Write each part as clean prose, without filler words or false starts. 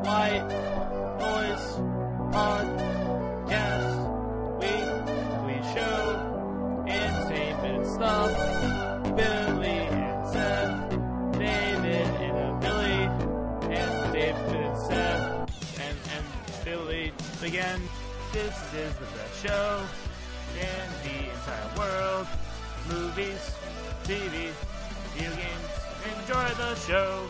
White Noise Podcast weekly show. Entertainment stuff. Billy and Seth. David and Billy. And David and Seth. And Billy again. This is the best show in the entire world. Movies, TV, video games. Enjoy the show.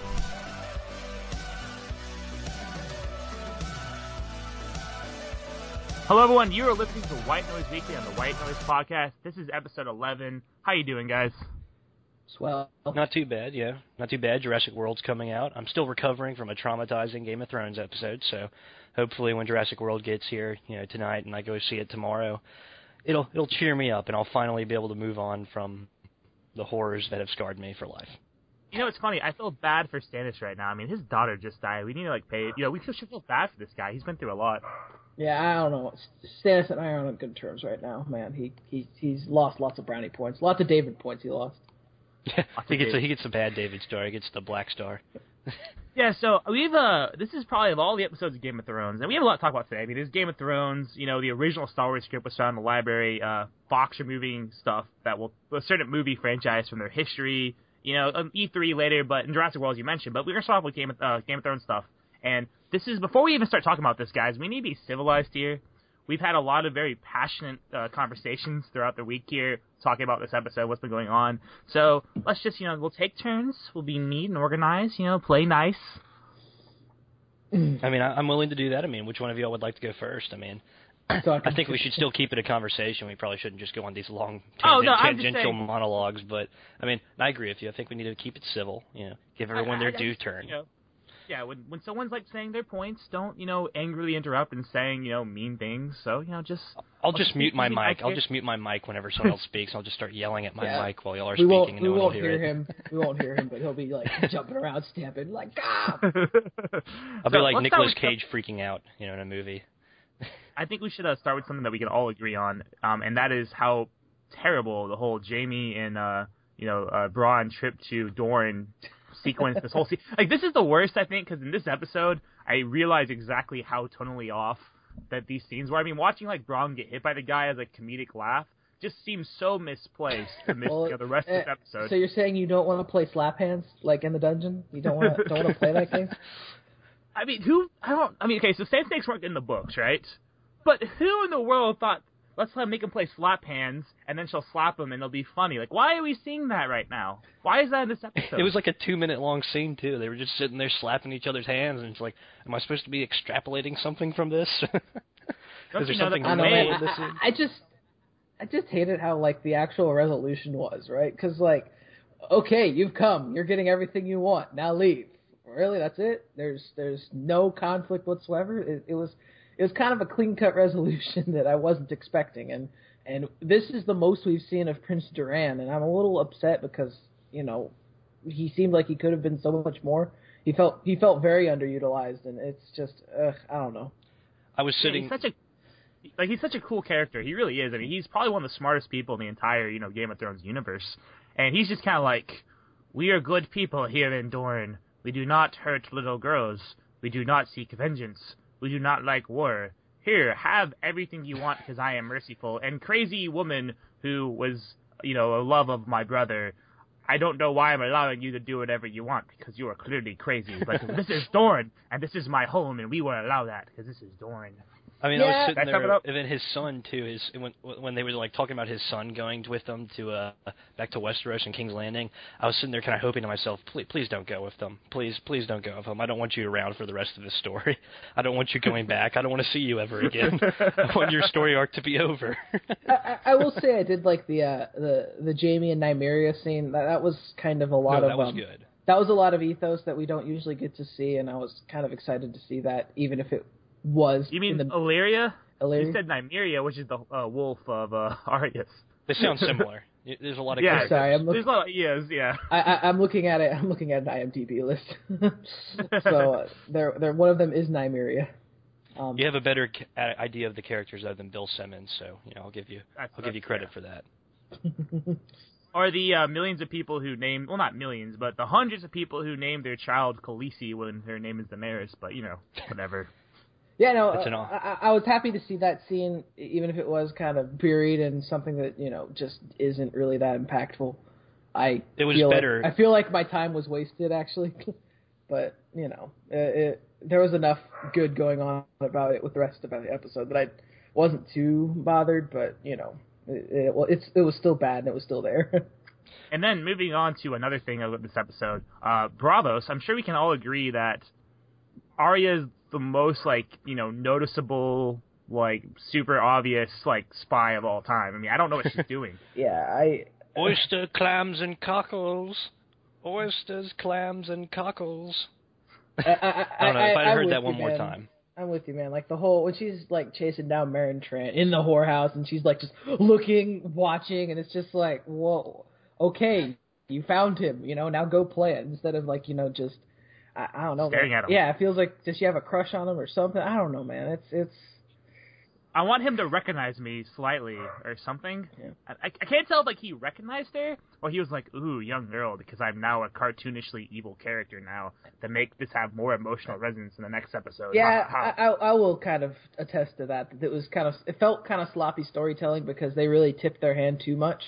Hello, everyone. You are listening to White Noise Weekly on the White Noise Podcast. This is episode 11. How you doing, guys? Swell. Not too bad, yeah. Not too bad. Jurassic World's coming out. I'm still recovering from a traumatizing Game of Thrones episode, so hopefully when Jurassic World gets here, tonight, and I go see it tomorrow, it'll cheer me up, and I'll finally be able to move on from the horrors that have scarred me for life. You know, it's funny. I feel bad for Stannis right now. I mean, his daughter just died. We need to, pay... we should feel bad for this guy. He's been through a lot. Yeah, I don't know. Stannis and I aren't on good terms right now, man. He's lost lots of brownie points. Lots of David points he lost. Yeah, he gets the bad David star. He gets the black star. Yeah, so we've this is probably of all the episodes of Game of Thrones, and we have a lot to talk about today. I mean, there's Game of Thrones, the original Star Wars script was found in the library, Fox removing stuff that will a certain movie franchise from their history, E3 later, but in Jurassic World, as you mentioned. But we're gonna start off with Game of Thrones stuff, and this is before we even start talking about this, guys. We need to be civilized here. We've had a lot of very passionate conversations throughout the week here, talking about this episode, what's been going on. So let's just, we'll take turns. We'll be neat and organized. Play nice. I mean, I'm willing to do that. I mean, which one of y'all would like to go first? I mean, I think we should still keep it a conversation. We probably shouldn't just go on these long tangential monologues. But, I mean, I agree with you. I think we need to keep it civil, give everyone their due turn. Yeah, when someone's, saying their points, don't, angrily interrupt and saying, mean things. So, just... I'll just mute my mic. I'll just mute my mic whenever someone else speaks. I'll just start yelling at my mic while y'all are speaking, and no one will hear it. We won't hear him, but he'll be, jumping around, stamping, ah! I'll be like Nicolas Cage freaking out, in a movie. I think we should start with something that we can all agree on, and that is how terrible the whole Jaime and, Bronn trip to Dorne sequence, this whole this is the worst, I think, because in this episode, I realized exactly how tonally off that these scenes were. I mean, watching, Bronn get hit by the guy as a comedic laugh just seems so misplaced to miss the rest of this episode. So you're saying you don't want to play slap hands, in the dungeon? You don't want to play that game? I mean, okay, so Sand Snakes weren't in the books, right? But who in the world thought, let's make him play slap hands, and then she'll slap him, and it'll be funny? Why are we seeing that right now? Why is that in this episode? It was a 2-minute long scene, too. They were just sitting there slapping each other's hands, and it's am I supposed to be extrapolating something from this? Is there something real in this scene? I just hated how, the actual resolution was, right? Because, okay, you've come. You're getting everything you want. Now leave. Really? That's it? There's no conflict whatsoever? It was kind of a clean-cut resolution that I wasn't expecting, and this is the most we've seen of Prince Doran, and I'm a little upset because, he seemed like he could have been so much more. He felt very underutilized, and it's just, I don't know. I was sitting... he's such a cool character. He really is. I mean, he's probably one of the smartest people in the entire, Game of Thrones universe, and he's just kind of we are good people here in Dorne. We do not hurt little girls. We do not seek vengeance. We do not like war. Here, have everything you want because I am merciful. And crazy woman who was, a love of my brother, I don't know why I'm allowing you to do whatever you want because you are clearly crazy. But this is Dorne, and this is my home, and we will allow that because this is Dorne. I mean, I was sitting there, and then his son, too, when they were, talking about his son going with them to, back to Westeros and King's Landing, I was sitting there kind of hoping to myself, please don't go with them. Please don't go with them. I don't want you around for the rest of the story. I don't want you going back. I don't want to see you ever again. I want your story arc to be over. I will say I did like the Jaime and Nymeria scene. That was kind of a lot of... that was good. That was a lot of ethos that we don't usually get to see, and I was kind of excited to see that, even if it was... You mean Illyria? You said Nymeria, which is the wolf of Arya's. They sound similar. There's a lot of characters. Sorry, there's a lot of yeah. I'm looking at it. I'm looking at an IMDb list. So they're one of them is Nymeria. You have a better idea of the characters other than Bill Simmons, so I'll give you credit for that. Or the millions of people who named, well, not millions, but the hundreds of people who named their child Khaleesi when her name is Daenerys, but, whatever. Yeah, no, I was happy to see that scene, even if it was kind of buried in something that, just isn't really that impactful. I feel like my time was wasted, actually. But, there was enough good going on about it with the rest of the episode that I wasn't too bothered, but, it was still bad and it was still there. And then moving on to another thing of this episode, Braavos. I'm sure we can all agree that Arya is the most noticeable, super obvious spy of all time. I mean, I don't know what she's doing. Yeah, oyster, clams, and cockles. Oysters, clams, and cockles. I don't know if I'd heard that one more time. I'm with you, man. When she's chasing down Meryn Trant in the whorehouse, and she's just looking, watching, and it's just whoa, okay, you found him, now go play it instead of just I don't know, staring at him. Yeah, it feels like, does she have a crush on him or something? I don't know, man. It's. I want him to recognize me slightly or something. Yeah. I can't tell if he recognized her or he was like, ooh, young girl, because I'm now a cartoonishly evil character now to make this have more emotional resonance in the next episode. Yeah, I will kind of attest to that. It felt kind of sloppy storytelling because they really tipped their hand too much.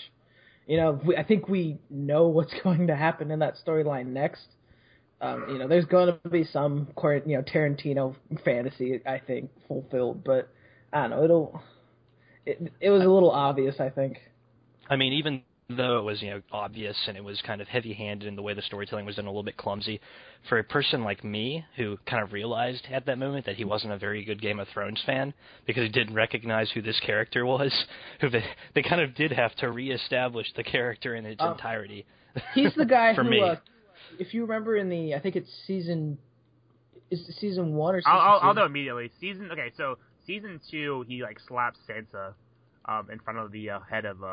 I think we know what's going to happen in that storyline next. There's going to be some, Tarantino fantasy, I think, fulfilled, but I don't know. It was a little obvious, I think. I mean, even though it was obvious and it was kind of heavy-handed in the way the storytelling was done, a little bit clumsy, for a person like me who kind of realized at that moment that he wasn't a very good Game of Thrones fan because he didn't recognize who this character was, who they kind of did have to reestablish the character in its entirety. He's the guy for who, me. If you remember I think it's season 1 or season 2? I'll know immediately. Season 2, he slaps Sansa in front of the head of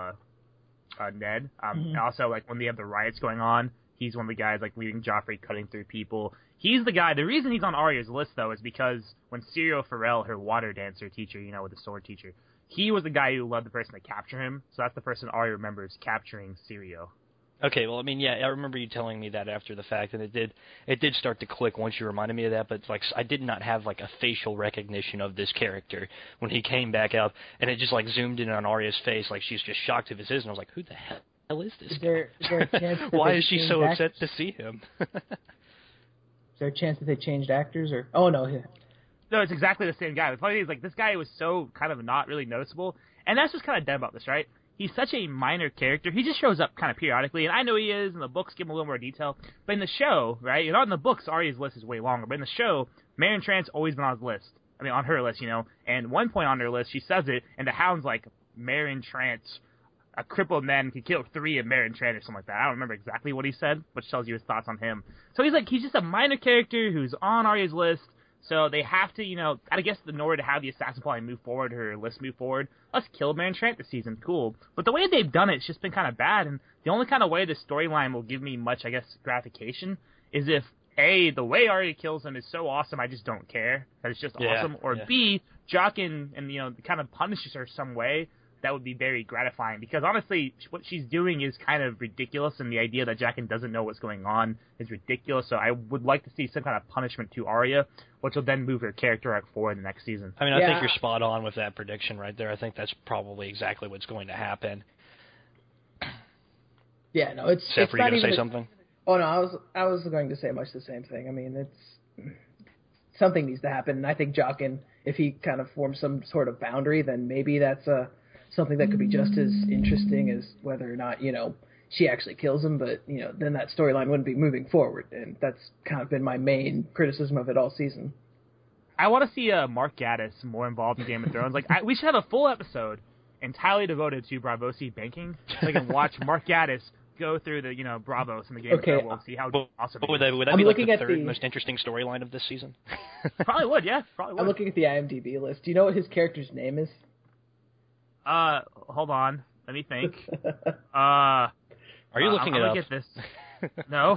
Ned. And also, when they have the riots going on, he's one of the guys leading Joffrey, cutting through people. He's the guy. The reason he's on Arya's list, though, is because when Syrio Forel, her water dancer teacher, with the sword teacher, he was the guy who led the person to capture him. So that's the person Arya remembers capturing Syrio. Okay, well, I mean, yeah, I remember you telling me that after the fact, and it did start to click once you reminded me of that, but I did not have a facial recognition of this character when he came back up, and it just zoomed in on Arya's face, she's just shocked if it is, and I was like, who the hell is this guy? Is there a chance that Why is she so upset to see him? Is there a chance that they changed actors, or? Oh, no. Yeah. No, it's exactly the same guy. The funny thing is, this guy was so kind of not really noticeable, and that's what's kind of dead about this, right? He's such a minor character. He just shows up kind of periodically, and I know he is, and the books give him a little more detail. But in the show, right, in the books, Arya's list is way longer. But in the show, Meryn Trant's always been on his list. I mean, on her list, And one point on her list, she says it, and the Hound's like, Meryn Trant, a crippled man can kill 3 of Meryn Trant or something like that. I don't remember exactly what he said, which tells you his thoughts on him. So he's just a minor character who's on Arya's list. So they have to, I guess in order to have the assassin probably move forward, her list move forward, let's kill Meryn Trant this season, cool. But the way they've done it's just been kind of bad, and the only kind of way the storyline will give me much, I guess, gratification is if, A, the way Arya kills him is so awesome I just don't care, that it's just awesome, or B, Jaqen and kind of punishes her some way that would be very gratifying, because honestly, what she's doing is kind of ridiculous, and the idea that Jaqen doesn't know what's going on is ridiculous, so I would like to see some kind of punishment to Arya, which will then move her character arc forward in the next season. I mean, I think you're spot on with that prediction right there. I think that's probably exactly what's going to happen. Yeah, no, it's Seth, were you going to say something? Oh, no, I was going to say much the same thing. I mean, something needs to happen, and I think Jaqen, if he kind of forms some sort of boundary, then maybe that's something that could be just as interesting as whether or not, she actually kills him, but, then that storyline wouldn't be moving forward, and that's kind of been my main criticism of it all season. I want to see Mark Gatiss more involved in Game of Thrones. We should have a full episode entirely devoted to Braavosi banking, so I can watch Mark Gatiss go through the, Braavos in the Game of Thrones and see how awesome would that be the third most interesting storyline of this season? Probably would, yeah. Probably would. I'm looking at the IMDb list. Do you know what his character's name is? Hold on. Let me think. Are you looking it up? Get this. No.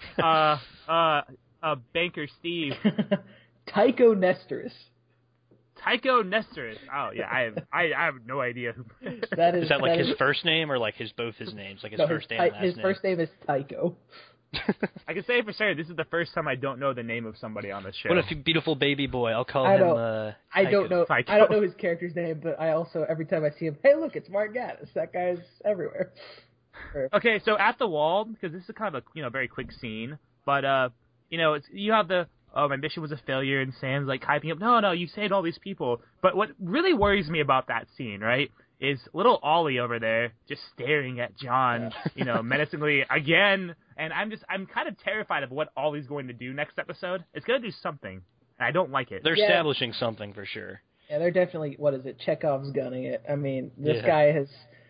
Banker Steve. Tycho Nestoris. Tycho Nestoris. Oh yeah, I have no idea who. Is that like his first name or like both his names, like his first name and last name? His first name is Tycho. I can say for sure this is the first time I don't know the name of somebody on this show. What a beautiful baby boy! I'll call him. I don't know. Tycho. I don't know his character's name, but I also every time I see him, hey, look, it's Mark Gatiss. That guy's everywhere. Okay, so at the wall, because this is kind of a very quick scene, but you have the my mission was a failure, and Sam's like hyping up, no, you saved all these people. But what really worries me about that scene, right, is little Ollie over there just staring at John, menacingly again, and I'm kind of terrified of what Ollie's going to do next episode. It's going to do something, and I don't like it. They're establishing something for sure. Yeah, they're definitely, Chekhov's gunning it. I mean, this guy has,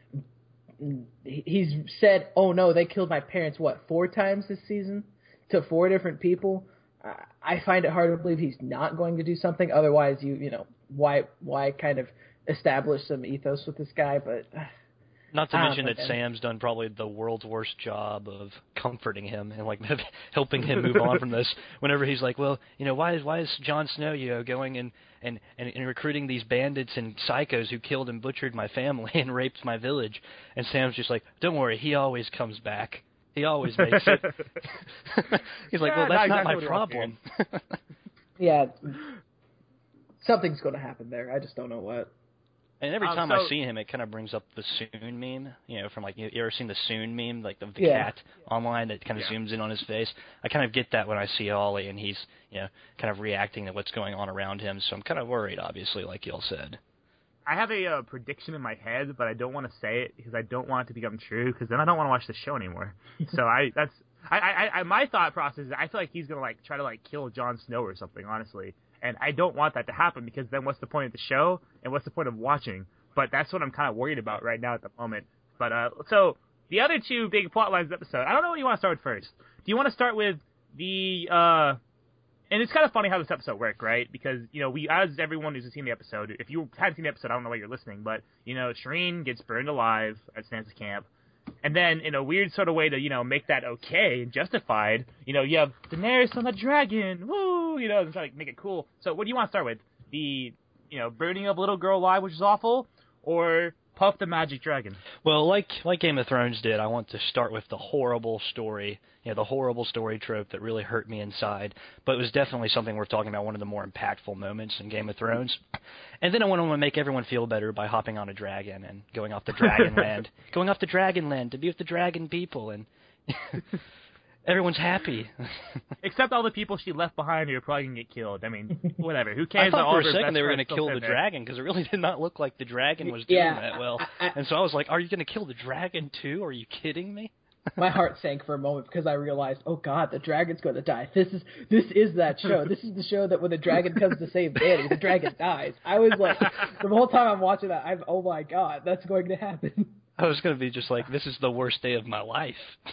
he's said, oh no, they killed my parents, 4 times this season? To 4 different people? I find it hard to believe he's not going to do something. Otherwise, why kind of establish some ethos with this guy? But not to mention that Sam's done probably the world's worst job of comforting him and like helping him move on from this. Whenever he's like, well, why is Jon Snow going and recruiting these bandits and psychos who killed and butchered my family and raped my village? And Sam's just like, don't worry, he always comes back. He always makes it. He's like, well, that's not my problem. Yeah, something's going to happen there. I just don't know what. And every time I see him, it kind of brings up the Soon meme. From like, you ever seen the Soon meme, like the cat online that kind of zooms in on his face? I kind of get that when I see Ollie, and he's, kind of reacting to what's going on around him. So I'm kind of worried, obviously, like y'all said. I have a prediction in my head, but I don't want to say it because I don't want it to become true. Because then I don't want to watch the show anymore. So my thought process is I feel like he's gonna try to kill Jon Snow or something. Honestly, and I don't want that to happen because then what's the point of the show and what's the point of watching? But that's what I'm kind of worried about right now at the moment. But so the other 2 big plot lines of the episode. I don't know what you want to start with first. Do you want to start with the and it's kind of funny how this episode worked, right? Because, we, as everyone who's seen the episode, if you haven't seen the episode, I don't know why you're listening, but, Shireen gets burned alive at Sansa's camp. And then, in a weird sort of way to, make that okay and justified, you have Daenerys on the dragon, woo, and try to make it cool. So what do you want to start with? The, burning of a little girl alive, which is awful, or Puff the Magic Dragon? Well, like Game of Thrones did, I want to start with the horrible story, the horrible story trope that really hurt me inside. But it was definitely something worth talking about, one of the more impactful moments in Game of Thrones. And then I want to make everyone feel better by hopping on a dragon and going off to Dragonland. Going off to Dragonland to be with the dragon people, and everyone's happy. Except all the people she left behind who are probably going to get killed. I mean, whatever. Who cares? I thought for a second they were going to kill the dragon because it really did not look like the dragon was doing that well. And so I was like, are you going to kill the dragon too? Are you kidding me? My heart sank for a moment because I realized, oh God, the dragon's going to die. This is that show. This is the show that when the dragon comes to save Dany, the dragon dies. I was like, the whole time I'm watching that, oh my God, that's going to happen. I was going to be just like, this is the worst day of my life.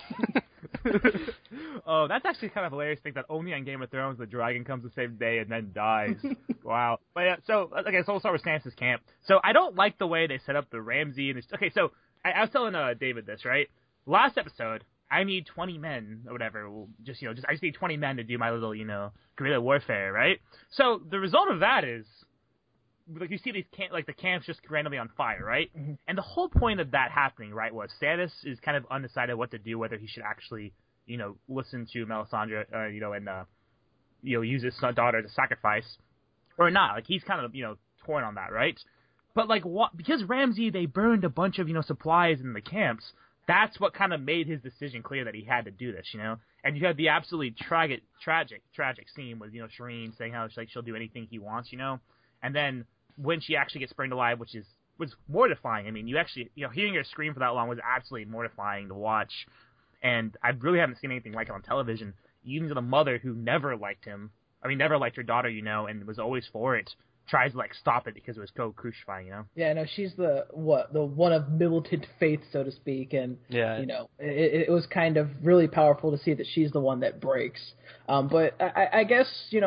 Oh, that's actually kind of hilarious to think that only on Game of Thrones the dragon comes to save the day and then dies. Wow. But yeah, so we'll start with Sansa's camp. So I don't like the way they set up the Ramsay and okay, so I was telling David this, right? Last episode, I need 20 men or whatever. I just need 20 men to do my little, guerrilla warfare, right? So the result of that is, you see these the camps just randomly on fire, right? Mm-hmm. And the whole point of that happening, right, was Stannis is kind of undecided what to do, whether he should actually, listen to Melisandre, and use his daughter to sacrifice or not. He's kind of, torn on that, right? But because Ramsay, they burned a bunch of, supplies in the camps. That's what kind of made his decision clear that he had to do this, And you had the absolutely tragic scene with, Shireen saying how she'll do anything he wants, And then when she actually gets burned alive, was mortifying. I mean, you actually, hearing her scream for that long was absolutely mortifying to watch. And I really haven't seen anything like it on television. Even the mother who never liked him, never liked her daughter, and was always for it, tries to stop it because it was so crucifying, Yeah, no, she's the one of militant faith, so to speak, and it was kind of really powerful to see that she's the one that breaks. But I guess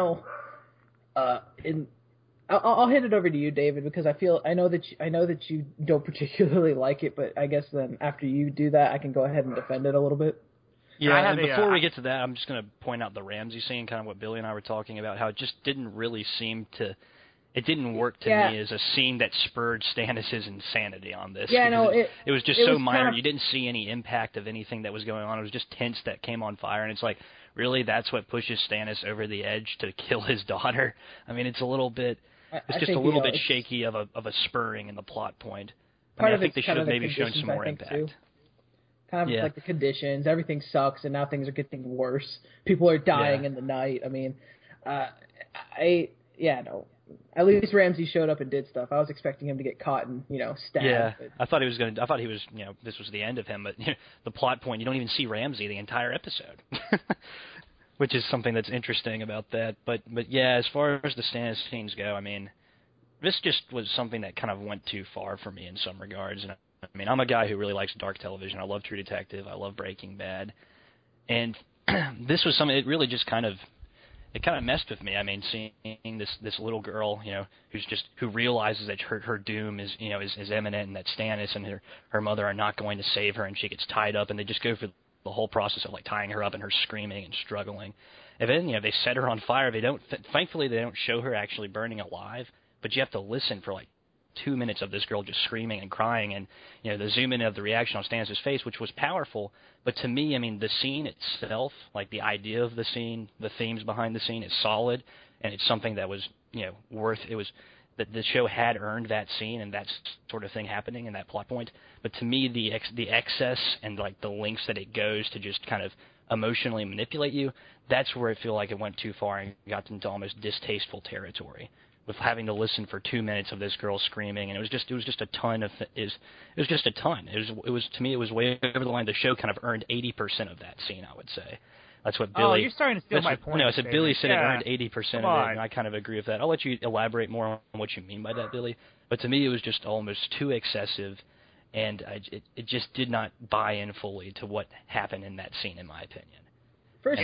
I'll hand it over to you, David, because I know that you don't particularly like it, but I guess then after you do that, I can go ahead and defend it a little bit. Yeah, and before we get to that, I'm just going to point out the Ramsay scene, kind of what Billy and I were talking about, how it just didn't really seem to. It didn't work to me as a scene that spurred Stannis' insanity on this. Yeah, no, it was just so minor. You didn't see any impact of anything that was going on. It was just tents that came on fire, and it's like, really, that's what pushes Stannis over the edge to kill his daughter? I mean, it's a little bit, it's just a little bit shaky of a spurring in the plot point. I think they should have maybe shown some more impact. Too. Kind of like the conditions, everything sucks, and now things are getting worse. People are dying in the night. I mean, at least Ramsay showed up and did stuff. I was expecting him to get caught and, stabbed. Yeah, I thought he was, this was the end of him, but the plot point, you don't even see Ramsay the entire episode. Which is something that's interesting about that. But yeah, as far as the Stannis scenes go, I mean, this just was something that kind of went too far for me in some regards. And I mean, I'm a guy who really likes dark television. I love True Detective. I love Breaking Bad. And this was something, it really just kind of messed with me. I mean, seeing this little girl, who realizes that her doom is imminent, and that Stannis and her mother are not going to save her, and she gets tied up, and they just go for the whole process of like tying her up and her screaming and struggling. And then, they set her on fire. Thankfully they don't show her actually burning alive, but you have to listen for like 2 minutes of this girl just screaming and crying, and the zoom in of the reaction on Stannis' face, which was powerful. But to me, I mean, the scene itself, like the idea of the scene, the themes behind the scene, is solid, and it's something that was that the show had earned that scene and that sort of thing happening in that plot point. But to me, the excess and like the lengths that it goes to just kind of emotionally manipulate you, that's where I feel like it went too far and got into almost distasteful territory, with having to listen for 2 minutes of this girl screaming, and it was just a ton of it was just a ton. It was to me, it was way over the line. The show kind of earned 80% of that scene, I would say. That's what Billy. Oh, you're starting to steal my point. No, I said Billy said it earned 80% of it, and I kind of agree with that. I'll let you elaborate more on what you mean by that, Billy. But to me, it was just almost too excessive, and it just did not buy in fully to what happened in that scene, in my opinion. First,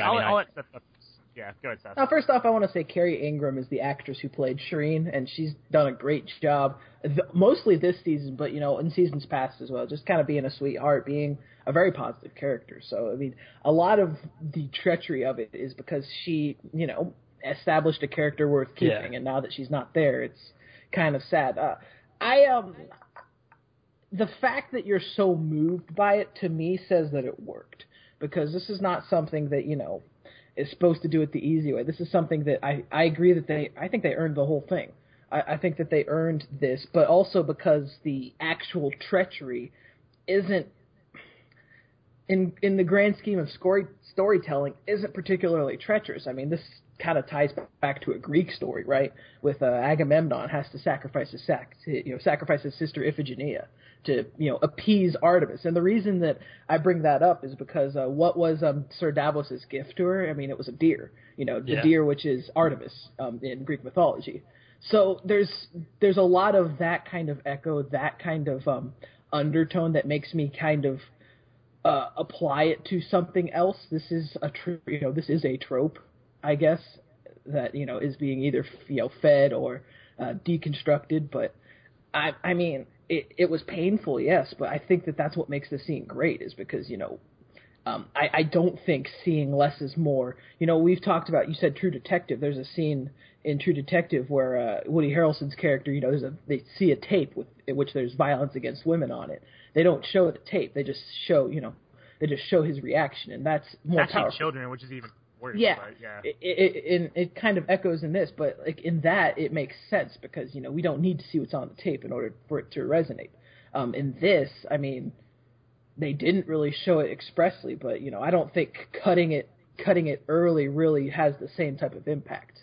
go ahead, Seth. Now, first off, I want to say Carrie Ingram is the actress who played Shireen, and she's done a great job, mostly this season, but, in seasons past as well, just kind of being a sweetheart, being a very positive character. So, I mean, a lot of the treachery of it is because she, established a character worth keeping, and now that she's not there, it's kind of sad. The fact that you're so moved by it, to me, says that it worked, because this is not something that, is supposed to do it the easy way. This is something that I agree that I think they earned the whole thing. I think that they earned this, but also because the actual treachery isn't, in the grand scheme of storytelling, isn't particularly treacherous. I mean, this kind of ties back to a Greek story, right? With Agamemnon has to sacrifice his sister Iphigenia to appease Artemis. And the reason that I bring that up is because what was Sir Davos's gift to her? I mean, it was a deer. The deer, which is Artemis in Greek mythology. So there's a lot of that kind of echo, that kind of undertone that makes me kind of apply it to something else. This is this is a trope, I guess, that is being either fed or deconstructed. But I mean, it was painful, yes, but I think that that's what makes the scene great, is because I don't think seeing less is more. We've talked about, you said True Detective. There's a scene in True Detective where Woody Harrelson's character, they see a tape in which there's violence against women on it. They don't show the tape. They just show his reaction, and that's more powerful. Children, which is even worse. Yeah, but yeah. It kind of echoes in this, but like in that, it makes sense because we don't need to see what's on the tape in order for it to resonate. In this, I mean, they didn't really show it expressly, but I don't think cutting it early really has the same type of impact.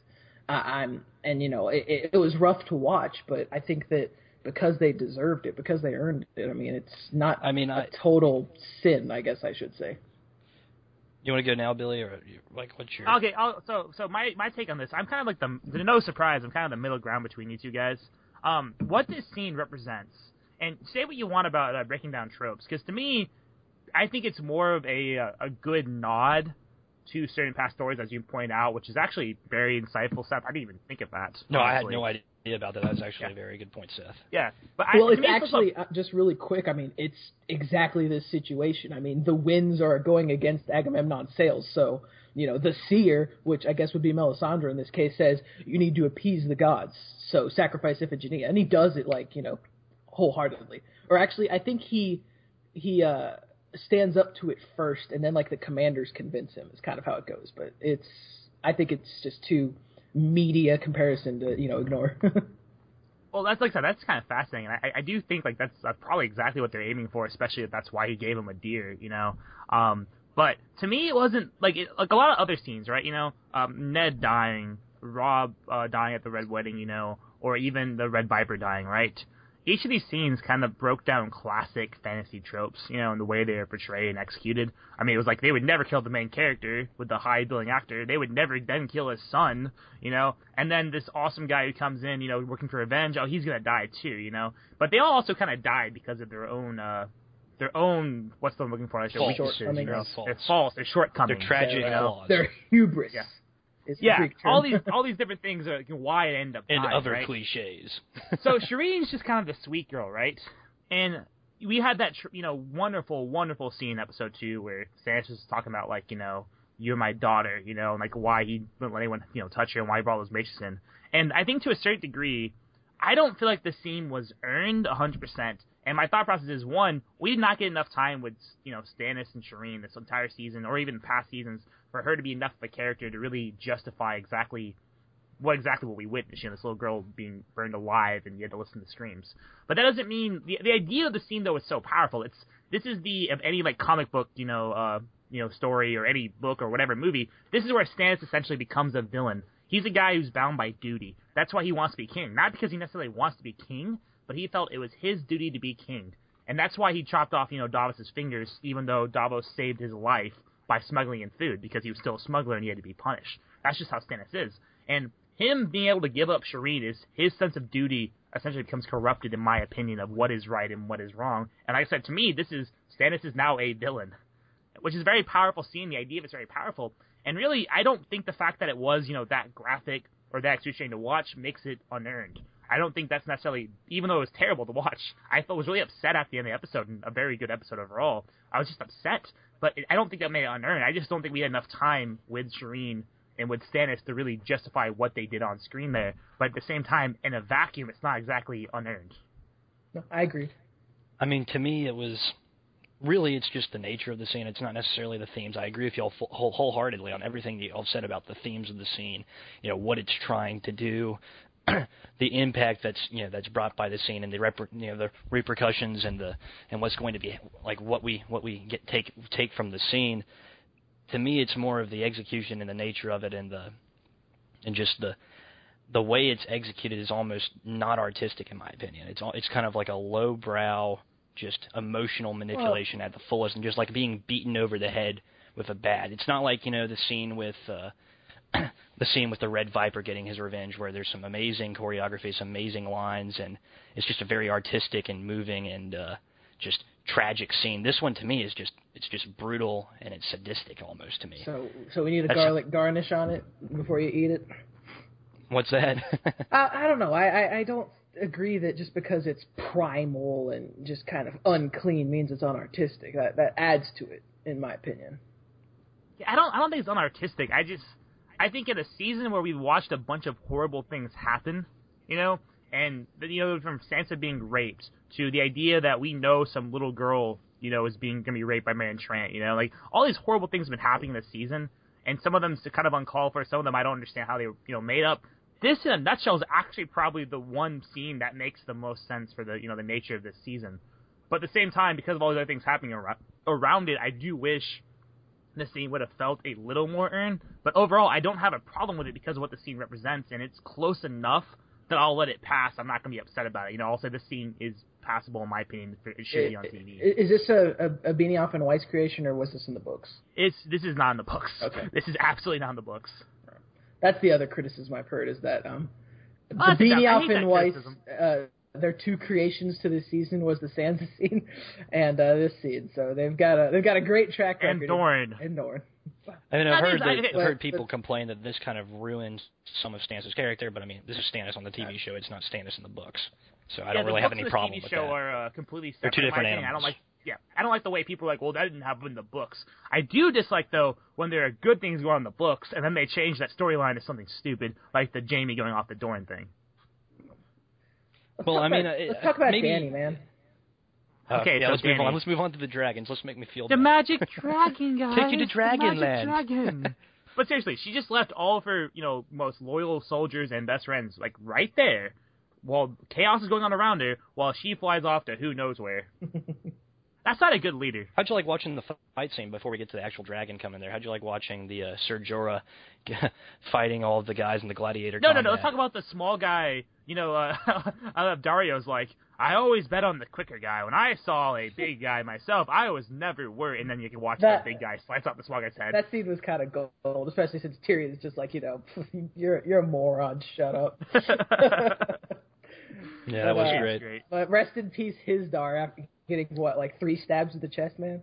It was rough to watch, but I think that because they deserved it, because they earned it. I mean, it's not a total sin, I guess I should say. You want to go now, Billy, or like what's your? Okay, so my take on this, I'm kind of like no surprise, I'm kind of the middle ground between you two guys. What this scene represents, and say what you want about breaking down tropes, because to me, I think it's more of a good nod to certain past stories, as you pointed out, which is actually very insightful, Seth. I didn't even think of that. No, honestly. I had no idea about that. That's actually a very good point, Seth. Yeah. But it's actually, just really quick, I mean, it's exactly this situation. I mean, the winds are going against Agamemnon's sails, so, the seer, which I guess would be Melisandre in this case, says, you need to appease the gods, so sacrifice Iphigenia. And he does it, wholeheartedly. Or actually, I think he stands up to it first, and then the commanders convince him. Is kind of how it goes. But I think it's just too media comparison to ignore. Well, that's like I said, that's kind of fascinating. I do think that's probably exactly what they're aiming for, especially if that's why he gave him a deer. But to me, it wasn't like a lot of other scenes, right? Ned dying, Robb dying at the Red Wedding, or even the Red Viper dying, right? Each of these scenes kind of broke down classic fantasy tropes, in the way they were portrayed and executed. I mean, it was like they would never kill the main character with the high-billing actor. They would never then kill his son, And then this awesome guy who comes in, working for revenge, he's going to die too, But they all also kind of died because of their own, what's the I'm looking for? Their weaknesses, Their faults, their shortcomings. Their tragic flaws. Their hubris. Yeah. All these different things are why it ended up dying, and other right? cliches. So Shireen's just kind of the sweet girl, right? And we had that wonderful scene in episode 2 where Stannis was talking about you're my daughter, and why he wouldn't let anyone touch her and why he brought those mages in. And I think to a certain degree, I don't feel like the scene was earned 100%. And my thought process is, one, we did not get enough time with, Stannis and Shireen this entire season, or even past seasons, for her to be enough of a character to really justify exactly what we witnessed. This little girl being burned alive, and you had to listen to screams. But that doesn't mean the idea of the scene though is so powerful. This is of any comic book, story or any book or whatever movie. This is where Stannis essentially becomes a villain. He's a guy who's bound by duty. That's why he wants to be king, not because he necessarily wants to be king, but he felt it was his duty to be king. And that's why he chopped off, Davos' fingers, even though Davos saved his life by smuggling in food, because he was still a smuggler and he had to be punished. That's just how Stannis is. And him being able to give up Shireen is his sense of duty essentially becomes corrupted, in my opinion, of what is right and what is wrong. And like I said, to me, Stannis is now a villain, which is a very powerful scene. The idea of it's very powerful. And really, I don't think the fact that it was, that graphic or that excruciating to watch makes it unearned. I don't think that's necessarily, even though it was terrible to watch, I was really upset at the end of the episode, and a very good episode overall. I was just upset, but I don't think that made it unearned. I just don't think we had enough time with Shireen and with Stannis to really justify what they did on screen there. But at the same time, in a vacuum, it's not exactly unearned. No, I agree. I mean, to me, it's just the nature of the scene. It's not necessarily the themes. I agree with y'all wholeheartedly on everything y'all said about the themes of the scene, what it's trying to do, the impact that's brought by the scene, and the repercussions and what's going to be what we take from the scene. To me, it's more of the execution and the nature of it, and just the way it's executed is almost not artistic in my opinion. It's kind of like a lowbrow, just emotional manipulation at the fullest, and just like being beaten over the head with a bat. It's not like the scene with the Red Viper getting his revenge, where there's some amazing choreography, some amazing lines, and it's just a very artistic and moving and just tragic scene. This one to me is just brutal and it's sadistic almost to me. So we need a garlic garnish on it before you eat it. What's that? I don't know. I don't agree that just because it's primal and just kind of unclean means it's unartistic. That adds to it, in my opinion. Yeah, I don't think it's unartistic. I think in a season where we've watched a bunch of horrible things happen, and from Sansa being raped to the idea that we know some little girl, is going to be raped by Meryn Trant, all these horrible things have been happening this season, and some of them kind of uncalled for, some of them I don't understand how they were, made up. This, in a nutshell, is actually probably the one scene that makes the most sense for the, the nature of this season. But at the same time, because of all these other things happening around it, I do wish the scene would have felt a little more earned. But overall, I don't have a problem with it because of what the scene represents, and it's close enough that I'll let it pass. I'm not going to be upset about it. I'll say this scene is passable, in my opinion. It should be on TV. Is this a Benioff and Weiss creation, or was this in the books? This is not in the books. Okay. This is absolutely not in the books. That's the other criticism I've heard, is that the Benioff and Weiss, their two creations to this season was the Sansa scene and this scene. So they've got a great track record. And Dorne. And Dorne. I mean, I've heard people complain that this kind of ruins some of Stannis' character, but I mean, this is Stannis on the TV show. It's not Stannis in the books, so I don't really have any problem with that. The books and the TV show are completely separate. They're two different animals. I don't like the way people are like, well, that didn't happen in the books. I do dislike, though, when there are good things going on in the books, and then they change that storyline to something stupid, like the Jaime going off the Dorne thing. Let's talk about Dany, man. Okay, let's move on. Let's move on to the dragons. Let's make me feel the better. magic dragon, guys. Take you to Dragonland. Dragon. But seriously, she just left all of her, most loyal soldiers and best friends, like, right there, while chaos is going on around her, while she flies off to who knows where. That's not a good leader. How'd you like watching the fight scene before we get to the actual dragon coming there? How'd you like watching the Ser Jorah fighting all of the guys in the gladiator combat? No. Let's talk about the small guy. Dario's like, I always bet on the quicker guy. When I saw a big guy myself, I was never worried. And then you can watch that big guy slice off the small guy's head. That scene was kind of gold, especially since Tyrion is just like, you're a moron. Shut up. Yeah, that was great. But rest in peace, Hizdahr, after getting, 3 stabs to the chest, man?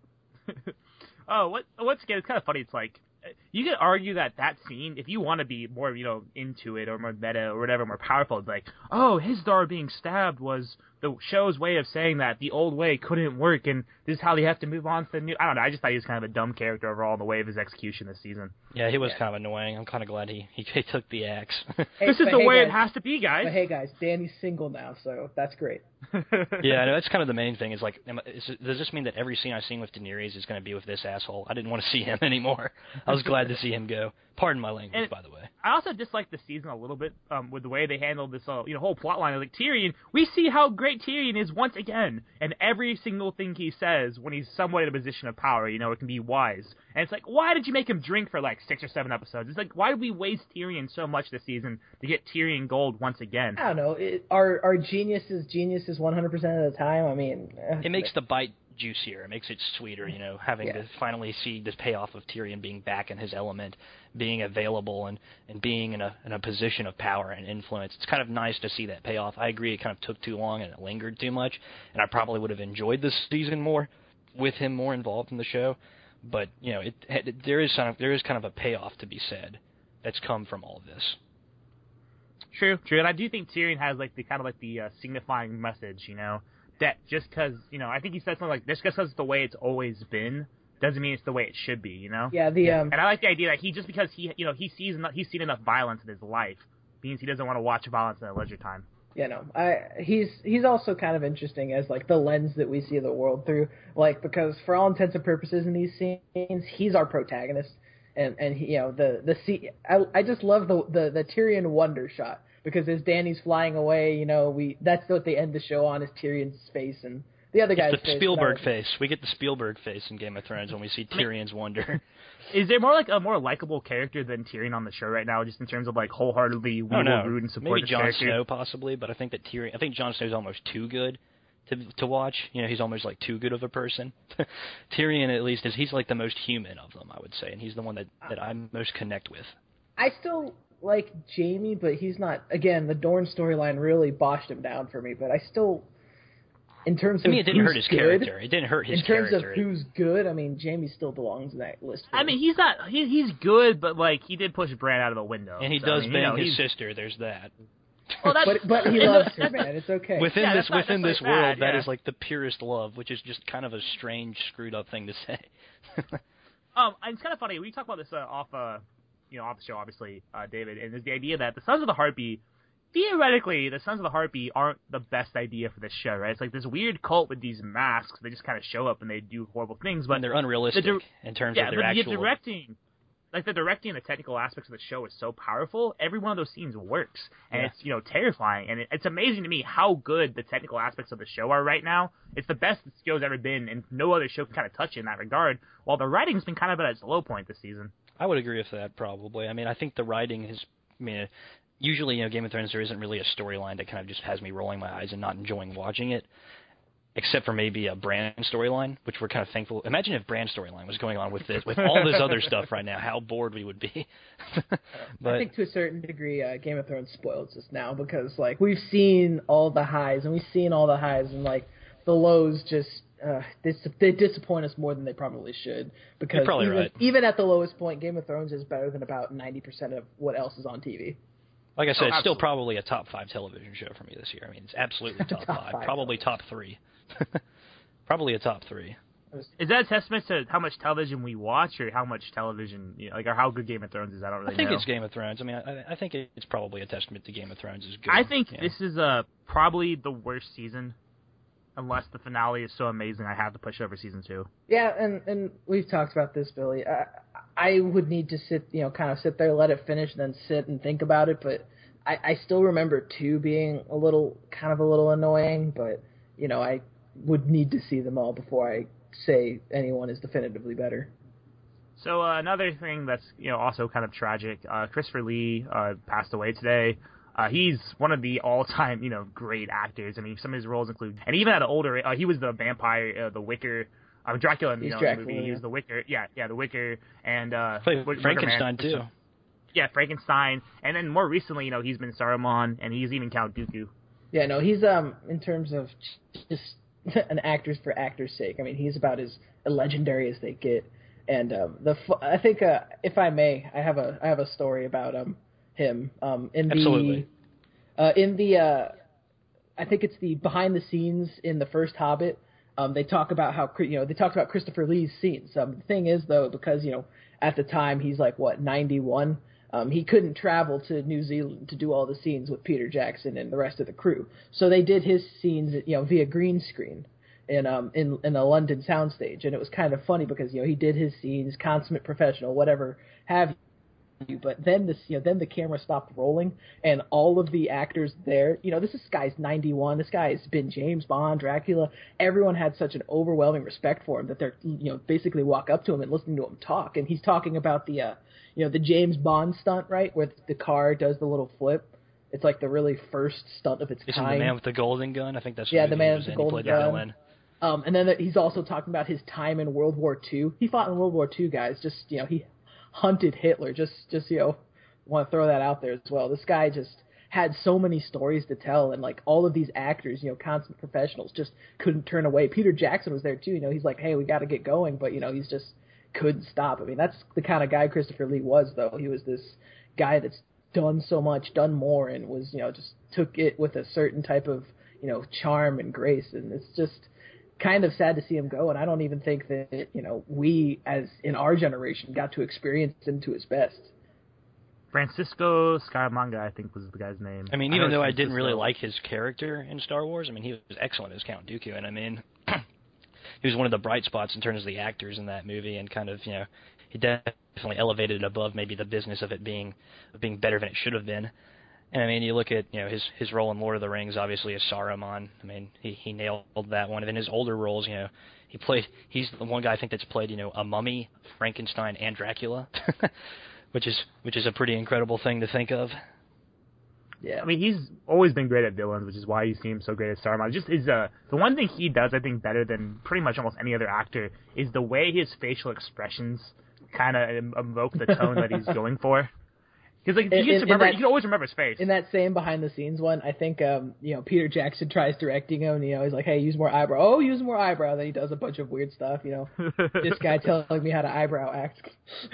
What's again, it's kind of funny. It's like, you could argue that scene, if you want to be more, into it or more meta or whatever, more powerful, it's like, Hizdahr being stabbed was the show's way of saying that the old way couldn't work and this is how they have to move on to the new. I don't know. I just thought he was kind of a dumb character overall in the way of his execution this season. Yeah, he was kind of annoying. I'm kind of glad he took the axe. This is the way it has to be, guys. But hey, guys, Dany's single now, so that's great. Yeah, I know, that's kind of the main thing. Is like, does this mean that every scene I've seen with Daenerys is going to be with this asshole? I didn't want to see him anymore. I was glad to see him go. Pardon my language, by the way. I also dislike the season a little bit with the way they handled this whole plot line. Like, Tyrion, we see how great Tyrion is once again, and every single thing he says when he's somewhat in a position of power, it can be wise. And it's like, why did you make him drink for 6 or 7 episodes? It's like, why did we waste Tyrion so much this season to get Tyrion gold once again? I don't know. Are geniuses 100% of the time? I mean, it makes the bite juicier. It makes it sweeter, having to finally see this payoff of Tyrion being back in his element, being available and being in a position of power and influence. It's kind of nice to see that payoff. I agree it kind of took too long and it lingered too much, and I probably would have enjoyed this season more with him more involved in the show. But, there is kind of a payoff to be said that's come from all of this. True, and I do think Tyrion has the signifying message, that just because, I think he said something like, this just because it's the way it's always been, doesn't mean it's the way it should be, Yeah, And I like the idea that just because he's seen enough violence in his life, means he doesn't want to watch violence at leisure time. Yeah, no, he's also kind of interesting as the lens that we see the world through, because for all intents and purposes in these scenes, he's our protagonist, and he, I just love the Tyrion wonder shot. Because as Dany's flying away, that's what they end the show on is Tyrion's face and the other guy's face. It's the Spielberg face. We get the Spielberg face in Game of Thrones when we see Tyrion's wonder. Is there a more likable character than Tyrion on the show right now, just in terms of wholeheartedly root and support Maybe Jon Snow possibly, but I think Jon Snow's almost too good to watch. He's almost too good of a person. Tyrion, at least, he's the most human of them, I would say, and he's the one that I most connect with. I still like Jaime, but he's not. Again, the Dorne storyline really boshed him down for me. But I still, in terms of it didn't hurt his character. It didn't hurt his character. In terms of who's good, I mean, Jaime still belongs in that list. I mean, he's not. He's good, but he did push Bran out of the window, and he does bang his sister. There's that. Well, but he loves her, man. It's okay. Within this world, that is the purest love, which is just kind of a strange, screwed up thing to say. It's kind of funny. We talk about this off the show, obviously, David, and there's the idea that the Sons of the Harpy, theoretically, the Sons of the Harpy aren't the best idea for this show, right? It's this weird cult with these masks. They just kind of show up and they do horrible things, but and they're unrealistic in terms of their actual. The directing, the directing and the technical aspects of the show is so powerful. Every one of those scenes works, and it's terrifying, and it's amazing to me how good the technical aspects of the show are right now. It's the best the show's ever been, and no other show can kind of touch it in that regard. While the writing's been kind of at its low point this season. I would agree with that, probably. I mean, I think the writing is, usually, Game of Thrones, there isn't really a storyline that kind of just has me rolling my eyes and not enjoying watching it, except for maybe a Bran storyline, which we're kind of thankful. Imagine if Bran storyline was going on with all this other stuff right now, how bored we would be. But I think to a certain degree, Game of Thrones spoils us now because, we've seen all the highs, and we've seen all the highs, and, the lows just they disappoint us more than they probably should, because You're probably right. Even at the lowest point, Game of Thrones is better than about 90% of what else is on TV. Like I said, it's still probably a top 5 television show for me this year. I mean, it's absolutely top 5. Probably top 3. Probably a top 3. Is that a testament to how much television we watch, or how much television, or how good Game of Thrones is? I don't really know. I think it's Game of Thrones. I mean, I think it's probably a testament to Game of Thrones is good. I think this is probably the worst season, unless the finale is so amazing I have to push over season 2. Yeah, and we've talked about this, Billy. I would need to sit there, let it finish, and then sit and think about it. But I still remember 2 being a little annoying. But I would need to see them all before I say anyone is definitively better. So another thing that's also kind of tragic. Christopher Lee passed away today. He's one of the all-time great actors. I mean, some of his roles include, and even at an older, he was the vampire, the Wicker, Dracula in the movie. Yeah. He was the Wicker. Yeah, the Wicker, and Frankenstein too. Yeah, Frankenstein, and then more recently, he's been Saruman, and he's even Count Dooku. Yeah, no, he's in terms of just an actor's for actor's sake. I mean, he's about as legendary as they get. And I think, if I may, I have a story about him. Absolutely. I think it's the behind the scenes in the first Hobbit. They talk about how they talked about Christopher Lee's scenes. The thing is, though, because at the time he's like 91. He couldn't travel to New Zealand to do all the scenes with Peter Jackson and the rest of the crew. So they did his scenes, via green screen in a London soundstage, and it was kind of funny because he did his scenes, consummate professional, whatever have you. But then then the camera stopped rolling, and all of the actors there, this guy's 91. This guy has been James Bond, Dracula. Everyone had such an overwhelming respect for him that they're basically walk up to him and listening to him talk, and he's talking about the James Bond stunt, right, where the car does the little flip. It's like the really first stunt of its kind. Isn't the Man with the Golden Gun? I think that's the Man with the Golden Gun. And then he's also talking about his time in World War II. He fought in World War II, guys. Just he hunted Hitler. Just want to throw that out there as well. This guy just had so many stories to tell, and all of these actors, consummate professionals, just couldn't turn away. Peter Jackson was there too. He's like, hey, we got to get going, but he's just couldn't stop. I mean, that's the kind of guy Christopher Lee was, though. He was this guy that's done so much, done more, and was, just took it with a certain type of, charm and grace. And it's just kind of sad to see him go. And I don't even think that, we, as in our generation, got to experience him to his best. Francisco Scaramanga, I think was the guy's name. I mean, even though I didn't really like his character in Star Wars, I mean, he was excellent as Count Dooku, and I mean, he was one of the bright spots in terms of the actors in that movie, and kind of, he definitely elevated it above maybe the business of it being better than it should have been. And I mean, you look at his role in Lord of the Rings, obviously as Saruman. I mean, he nailed that one. And in his older roles, he's the one guy I think that's played a mummy, Frankenstein, and Dracula, which is a pretty incredible thing to think of. Yeah, I mean, he's always been great at villains, which is why you see him so great at Saruman. Just is the one thing he does, I think, better than pretty much almost any other actor is the way his facial expressions kind of evoke the tone that he's going for. Because you can always remember his face. In that same behind the scenes one, I think Peter Jackson tries directing him. He's like, "Hey, use more eyebrow." Oh, use more eyebrow. Then he does a bunch of weird stuff. This guy telling me how to eyebrow act.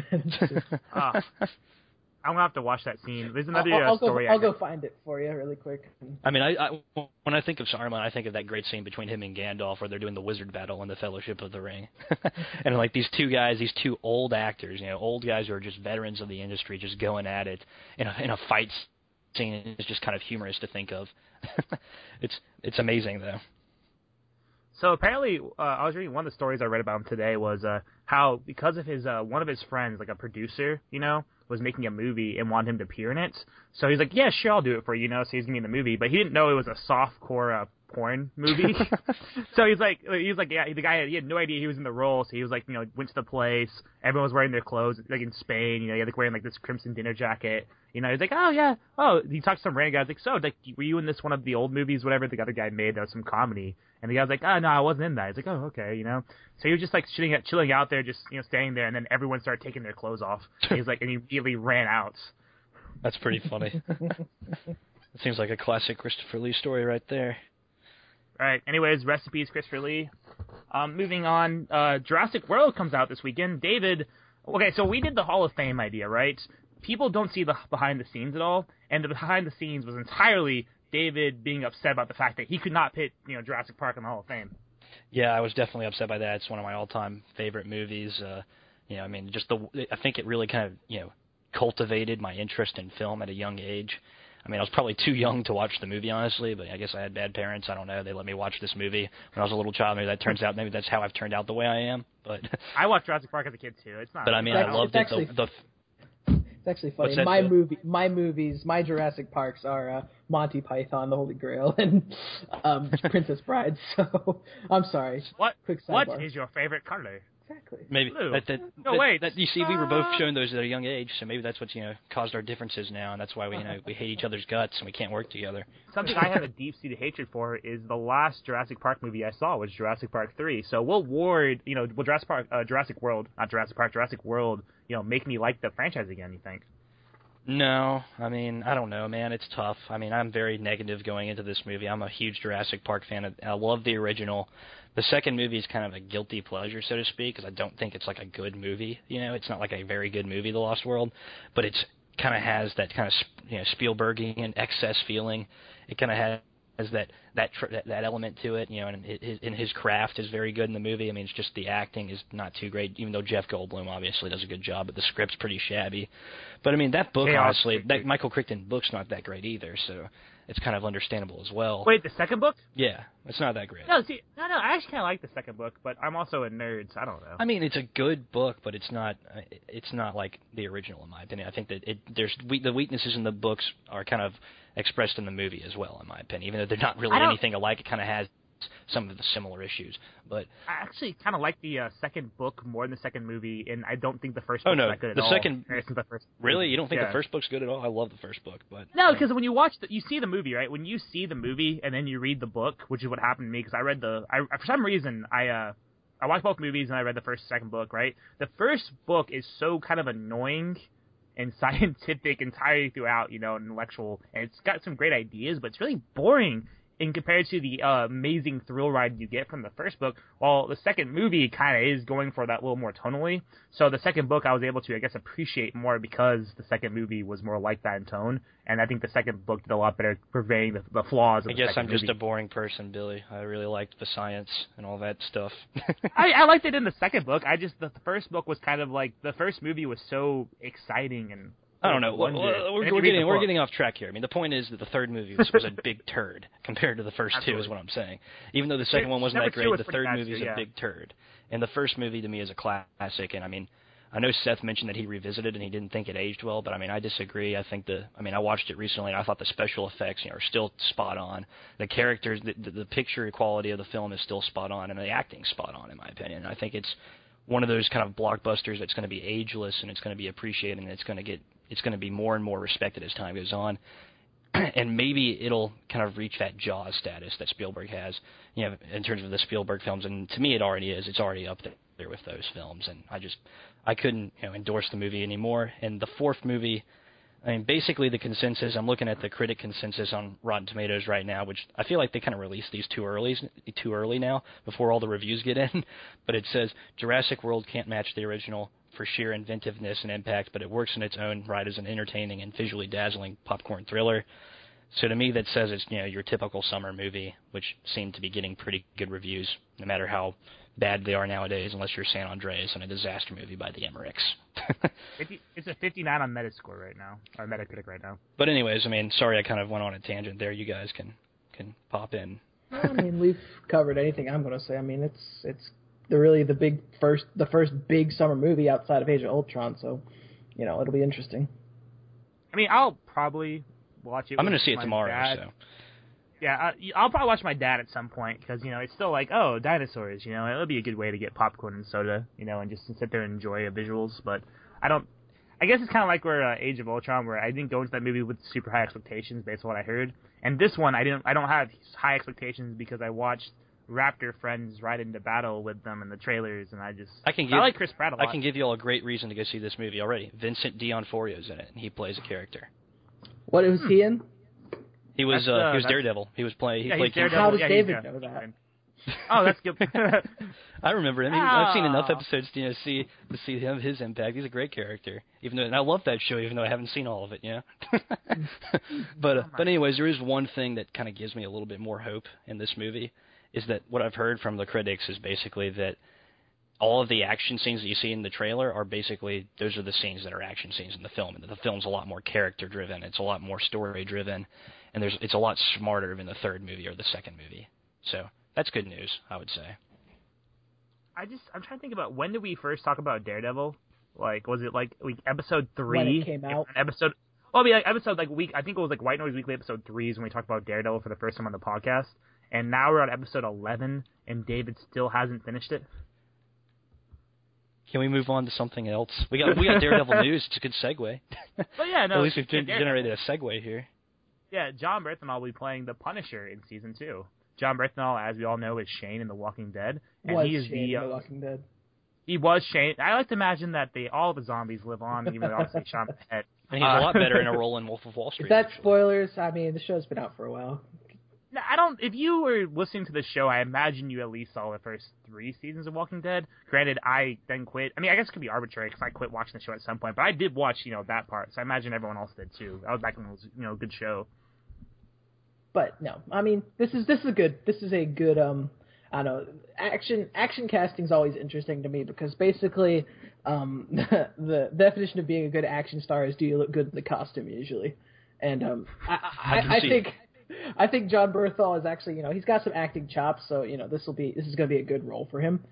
I'm gonna have to watch that scene. There's another story. I'll go find it for you really quick. I mean, when I think of Saruman, I think of that great scene between him and Gandalf, where they're doing the wizard battle in the Fellowship of the Ring, and these two old actors, old guys who are just veterans of the industry, just going at it in a fight scene is just kind of humorous to think of. It's amazing though. So apparently, I was reading one of the stories I read about him today was how because of his one of his friends, like a producer, was making a movie and wanted him to appear in it. So he's like, yeah, sure, I'll do it for you, so he's giving me the movie. But he didn't know it was a softcore porn movie. So he's like, yeah, the guy, he had no idea he was in the role. So he was like, went to the place. Everyone was wearing their clothes, like in Spain, he had wearing like this crimson dinner jacket. He's like, oh yeah, he talked to some random guy. I was like, so, were you in this one of the old movies, whatever the other guy made? That was some comedy. And the guy was like, oh no, I wasn't in that. He's like, oh okay, So he was just like chilling out there, just standing there, and then everyone started taking their clothes off. And he's like, and he immediately ran out. That's pretty funny. It seems like a classic Christopher Lee story right there. All right. Anyways, recipes, Christopher Lee. Moving on, Jurassic World comes out this weekend. David, okay, so we did the Hall of Fame idea, right? People don't see the behind the scenes at all, and the behind the scenes was entirely David being upset about the fact that he could not put, Jurassic Park in the Hall of Fame. Yeah, I was definitely upset by that. It's one of my all-time favorite movies. I think it really kind of, cultivated my interest in film at a young age. I mean, I was probably too young to watch the movie, honestly, but I guess I had bad parents. I don't know. They let me watch this movie when I was a little child. Maybe that's how I've turned out the way I am. But I watched Jurassic Park as a kid too. It's not. But I mean, I loved it. It's actually funny. My Jurassic Parks are Monty Python, The Holy Grail, and Princess Bride. So I'm sorry. What sidebar. is your favorite color? Exactly. Maybe Blue. wait. You see, we were both shown those at a young age, so maybe that's what's caused our differences now, and that's why we hate each other's guts and we can't work together. Something I have a deep-seated hatred for is the last Jurassic Park movie I saw was Jurassic Park 3. So will Jurassic World, make me like the franchise again? You think? No, I mean, I don't know, man. It's tough. I mean, I'm very negative going into this movie. I'm a huge Jurassic Park fan. I love the original. The second movie is kind of a guilty pleasure, so to speak, because I don't think it's like a good movie. It's not like a very good movie, The Lost World, but it's kind of has that kind of Spielbergian excess feeling. It kind of has that element to it, and his craft is very good in the movie. I mean, it's just the acting is not too great, even though Jeff Goldblum obviously does a good job, but the script's pretty shabby. But I mean, that book, honestly, that Michael Crichton book's not that great either, so it's kind of understandable as well. Wait, the second book? Yeah, it's not that great. No, I actually kind of like the second book, but I'm also a nerd, so I don't know. I mean, it's a good book, but it's not like the original, in my opinion. I think that the weaknesses in the books are kind of expressed in the movie as well, in my opinion. Even though they're not really anything alike, it kind of has some of the similar issues. But I actually kind of like the second book more than the second movie, and I don't think the first book's that good at all. The first really? You don't think the first book's good at all? I love the first book, but no, because when you watch you see the movie, right? When you see the movie and then you read the book, which is what happened to me, because I read for some reason I watched both movies and I read the second book, right? The first book is so kind of annoying and scientific entirely throughout, and intellectual, and it's got some great ideas, but it's really boring in compared to the amazing thrill ride you get from the first book, while the second movie kind of is going for that little more tonally. So the second book I was able to, I guess, appreciate more because the second movie was more like that in tone, and I think the second book did a lot better purveying the flaws of the second movie. I guess I'm just a boring person, Billy. I really liked the science and all that stuff. I liked it in the second book. The first book was kind of like, the first movie was so exciting and I don't know. We're getting off track here. I mean, the point is that the third movie was a big turd compared to the first two, is what I'm saying. Even though the second one wasn't that great, the third movie is a big turd. And the first movie, to me, is a classic. And, I mean, I know Seth mentioned that he revisited and he didn't think it aged well, but, I mean, I disagree. I watched it recently, and I thought the special effects are still spot on. The characters, the picture quality of the film is still spot on, and the acting's spot on, in my opinion. I think it's one of those kind of blockbusters that's going to be ageless, and it's going to be appreciated, and it's going to be more and more respected as time goes on. And maybe it'll kind of reach that Jaws status that Spielberg has, in terms of the Spielberg films. And to me, it already is. It's already up there with those films. And I couldn't, endorse the movie anymore. And the fourth movie, I mean, basically the consensus, I'm looking at the critic consensus on Rotten Tomatoes right now, which I feel like they kind of released these too early now, before all the reviews get in. But it says, Jurassic World can't match the original for sheer inventiveness and impact, but it works in its own right as an entertaining and visually dazzling popcorn thriller. So to me, that says it's, your typical summer movie, which seemed to be getting pretty good reviews, no matter how bad they are nowadays, unless you're San Andreas and a disaster movie by the Emmerichs. It's a 59 on Metascore right now, or Metacritic right now. But anyways, I mean, sorry I kind of went on a tangent there. You guys can pop in. I mean, we've covered anything I'm going to say. I mean, it's really the first big summer movie outside of Age of Ultron, so it'll be interesting. I mean, I'll probably watch it. I'm going to see it tomorrow. Dad. So yeah, I'll probably watch my dad at some point because it's still like, oh, dinosaurs. It'll be a good way to get popcorn and soda, and just sit there and enjoy the visuals. But I guess it's kind of like where Age of Ultron, where I didn't go into that movie with super high expectations based on what I heard, and this one I don't have high expectations because I watched Raptor friends ride into battle with them in the trailers, and I like Chris Pratt a lot. I can give you all a great reason to go see this movie already. Vincent D'Onofrio's in it, and he plays a character. What was he in? He was Daredevil. He played. How does David know that? Oh, that's good. I remember him. I've seen enough episodes to see his impact. He's a great character. And I love that show, even though I haven't seen all of it. Yeah. But anyways, there is one thing that kind of gives me a little bit more hope in this movie, is that what I've heard from the critics is basically that all of the action scenes that you see in the trailer are basically, those are the scenes that are action scenes in the film, and the film's a lot more character driven. It's a lot more story driven, and it's a lot smarter in the third movie or the second movie. So that's good news, I would say. I'm trying to think about, when did we first talk about Daredevil? Like, was it like episode 3? When it came out. Episode, episode week. I think it was like White Noise Weekly episode 3 is when we talked about Daredevil for the first time on the podcast. And now we're on episode 11, and David still hasn't finished it. Can we move on to something else? We got Daredevil news. It's a good segue. Well, yeah, no. At least we've generated a segue here. Yeah, John Bernthal will be playing the Punisher in season 2. John Bernthal, as we all know, is Shane in The Walking Dead. And he is Shane in The Walking Dead. He was Shane. I like to imagine that all the zombies live on, even though obviously Sean Penn. And he's a lot better in a role in Wolf of Wall Street. Is that spoilers? I mean, the show's been out for a while. No, I don't. If you were listening to the show, I imagine you at least saw the first 3 seasons of Walking Dead. Granted, I then quit. I mean, I guess it could be arbitrary because I quit watching the show at some point, but I did watch, that part. So I imagine everyone else did too. That was back when it was, a good show. But no, I mean, this is good. This is a good. I don't know. Action casting's always interesting to me because basically, the definition of being a good action star is, do you look good in the costume usually? And I think John Bernthal is actually, he's got some acting chops, so this is going to be a good role for him.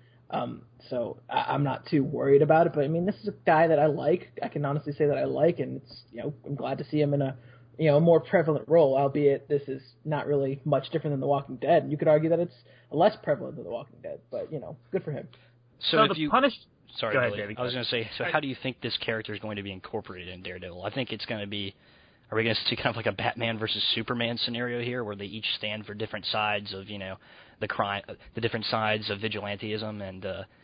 So I'm not too worried about it. But I mean, this is a guy that I like. I can honestly say that I like, and it's I'm glad to see him in a more prevalent role. Albeit this is not really much different than The Walking Dead. You could argue that it's less prevalent than The Walking Dead, but good for him. So if the you sorry, go ahead, Billy. David. I was going to say, so how do you think this character is going to be incorporated in Daredevil? I think it's going to be. Are we going to see kind of like a Batman versus Superman scenario here, where they each stand for different sides of, the crime, the different sides of vigilantism, and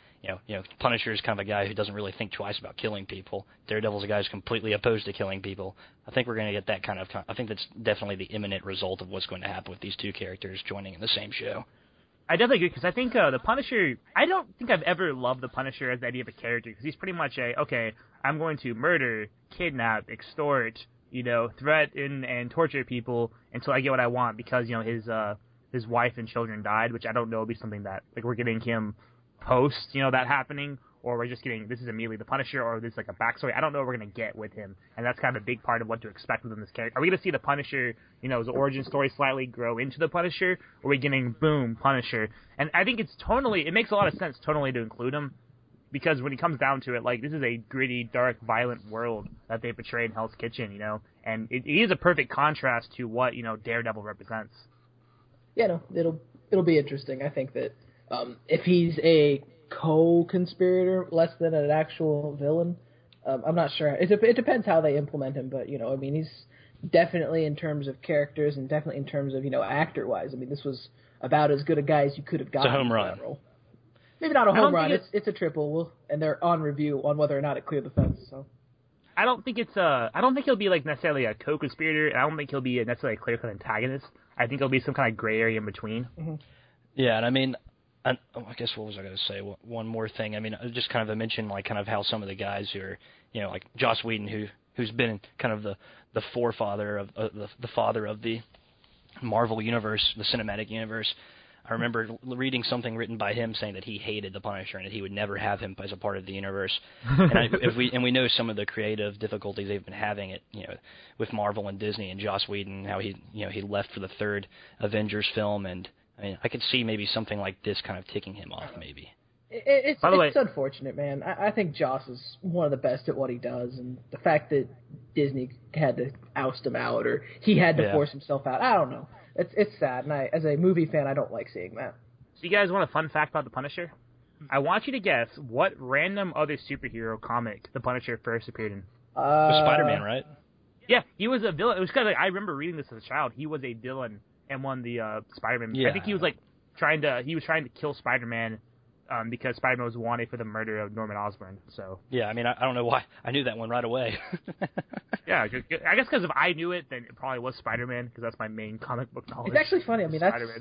Punisher is kind of a guy who doesn't really think twice about killing people. Daredevil's a guy who's completely opposed to killing people. I think we're going to get that kind of. I think that's definitely the imminent result of what's going to happen with these two characters joining in the same show. I definitely agree, because I think the Punisher, I don't think I've ever loved the Punisher as the idea of a character, because he's pretty much I'm going to murder, kidnap, extort, threaten and torture people until I get what I want, because, his wife and children died, which I don't know would be something that, we're getting him post, that happening, or we're just getting, this is immediately the Punisher, or this is like a backstory. I don't know what we're going to get with him, and that's kind of a big part of what to expect within this character. Are we going to see the Punisher, his origin story slightly grow into the Punisher, or are we getting, boom, Punisher? And I think it makes a lot of sense tonally to include him, because when it comes down to it, this is a gritty, dark, violent world that they portray in Hell's Kitchen, and it is a perfect contrast to what, Daredevil represents. Yeah, no, it'll be interesting. I think that if he's a co-conspirator less than an actual villain, I'm not sure. It depends how they implement him, but, he's definitely in terms of characters and definitely in terms of, actor-wise. I mean, this was about as good a guy as you could have gotten. It's a home run. Maybe not a home run. It's a triple, and they're on review on whether or not it cleared the fence. So, I don't think he'll be necessarily a co-conspirator. I don't think he'll be necessarily a clear-cut antagonist. I think he'll be some kind of gray area in between. Mm-hmm. Yeah, and I mean, I guess what was I going to say? One more thing. I mean, just kind of a mention kind of how some of the guys who are, like Joss Whedon, who's been kind of the forefather of the father of the Marvel universe, the cinematic universe. I remember reading something written by him saying that he hated the Punisher and that he would never have him as a part of the universe. And we know some of the creative difficulties they've been having with Marvel and Disney and Joss Whedon, how he left for the third Avengers film, and I mean, I could see maybe something like this kind of ticking him off, maybe. It's unfortunate, man. I think Joss is one of the best at what he does, and the fact that Disney had to oust him out or he had to force himself out, I don't know. It's sad, and as a movie fan, I don't like seeing that. So you guys want a fun fact about the Punisher? I want you to guess what random other superhero comic the Punisher first appeared in. It was Spider-Man, right? Yeah, he was a villain. It was kind of I remember reading this as a child. He was a villain in one of the Spider-Man. Yeah. I think he was trying to kill Spider-Man because Spider-Man was wanted for the murder of Norman Osborn. So yeah, I mean, I don't know why I knew that one right away. Yeah, I guess because if I knew it, then it probably was Spider-Man, because that's my main comic book knowledge. It's actually funny. I mean,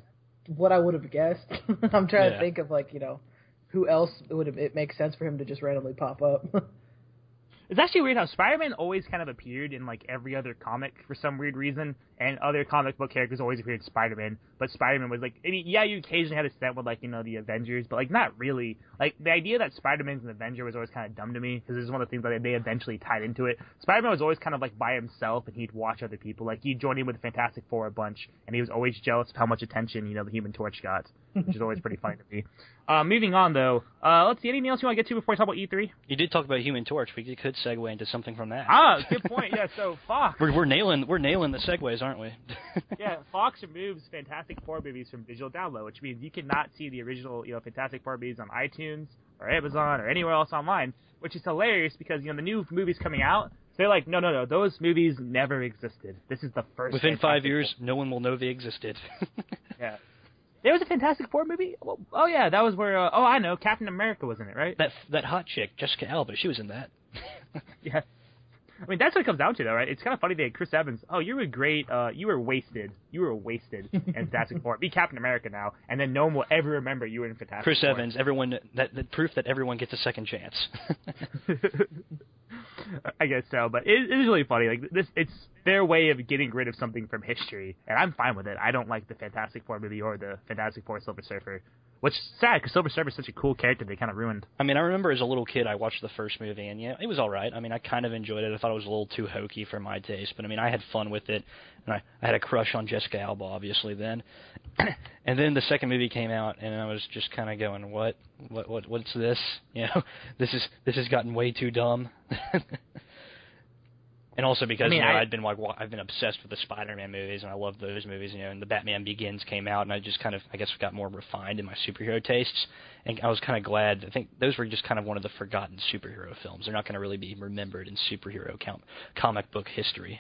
what I would have guessed. I'm trying to think of who else it makes sense for him to just randomly pop up. It's actually weird how Spider-Man always kind of appeared in every other comic for some weird reason, and other comic book characters always appeared in Spider-Man, but Spider-Man was you occasionally had a stint with the Avengers, but not really. The idea that Spider-Man's an Avenger was always kind of dumb to me, because this is one of the things that they eventually tied into it. Spider-Man was always kind of by himself, and he'd watch other people. He'd join in with the Fantastic Four a bunch, and he was always jealous of how much attention the Human Torch got, which is always pretty funny to me. Moving on, though, let's see, anything else you want to get to before we talk about E3? You did talk about Human Torch. We could segue into something from that. Good point. Yeah, so Fox. We're nailing the segues, aren't we? Yeah, Fox removes Fantastic Four movies from digital download, which means you cannot see the original, Fantastic Four movies on iTunes or Amazon or anywhere else online, which is hilarious because, the new movies coming out, they're like, no, those movies never existed. This is the first. Within 5 years, no one will know they existed. Yeah. There was a Fantastic Four movie? Oh, yeah, that was where, I know, Captain America was in it, right? That hot chick, Jessica Alba, she was in that. Yeah. I mean, that's what it comes down to, though, right? It's kind of funny that Chris Evans, you were great, you were wasted in Fantastic Four. Be Captain America now, and then no one will ever remember you were in Fantastic Chris Four. Evans, everyone, the proof that everyone gets a second chance. I guess so, but it is really funny. It's their way of getting rid of something from history, and I'm fine with it. I don't like the Fantastic Four movie or the Fantastic Four Silver Surfer, which is sad because Silver Surfer is such a cool character they kind of ruined. I mean, I remember as a little kid I watched the first movie, and it was all right. I mean, I kind of enjoyed it. I thought it was a little too hokey for my taste, but I mean, I had fun with it, and I had a crush on Jessica Alba, obviously, then. And then the second movie came out, and I was just kind of going, what's this? This has gotten way too dumb. And also because I've been obsessed with the Spider-Man movies, and I love those movies. And the Batman Begins came out, and I just kind of, I guess, got more refined in my superhero tastes. And I was kind of glad. I think those were just kind of one of the forgotten superhero films. They're not going to really be remembered in superhero comic book history.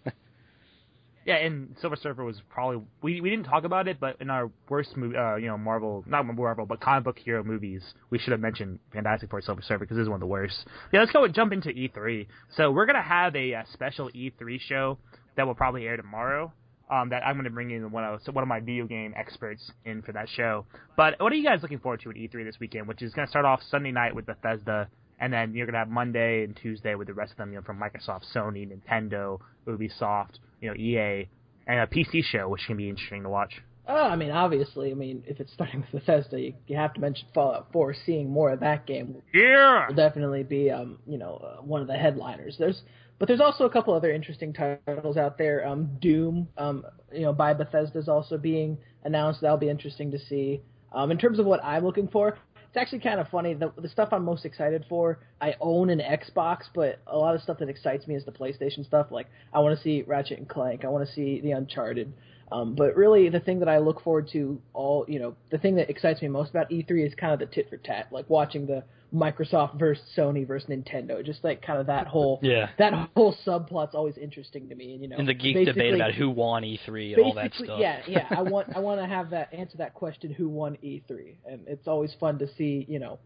Yeah, and Silver Surfer was probably we didn't talk about it, but in our worst movie, Marvel, not Marvel, but comic book hero movies, we should have mentioned Fantastic Four Silver Surfer because this is one of the worst. Yeah, let's jump into E3. So we're gonna have a special E3 show that will probably air tomorrow. That I'm gonna bring in one of my video game experts in for that show. But what are you guys looking forward to at E3 this weekend? Which is gonna start off Sunday night with Bethesda. And then you're going to have Monday and Tuesday with the rest of them, from Microsoft, Sony, Nintendo, Ubisoft, EA, and a PC show, which can be interesting to watch. I mean, obviously, if it's starting with Bethesda, you have to mention Fallout 4. Seeing more of that game will definitely be, one of the headliners. But there's also a couple other interesting titles out there. Doom, by Bethesda is also being announced. That'll be interesting to see. In terms of what I'm looking for, it's actually kind of funny. The stuff I'm most excited for, I own an Xbox, but a lot of stuff that excites me is the PlayStation stuff. I want to see Ratchet and Clank. I want to see the Uncharted. But really, the thing that I look forward to the thing that excites me most about E3 is kind of the tit for tat, watching the Microsoft versus Sony versus Nintendo, just kind of that whole that whole subplot's always interesting to me. And the geek debate about who won E3 and all that stuff. Yeah. I want to have answer that question, who won E3, and it's always fun to see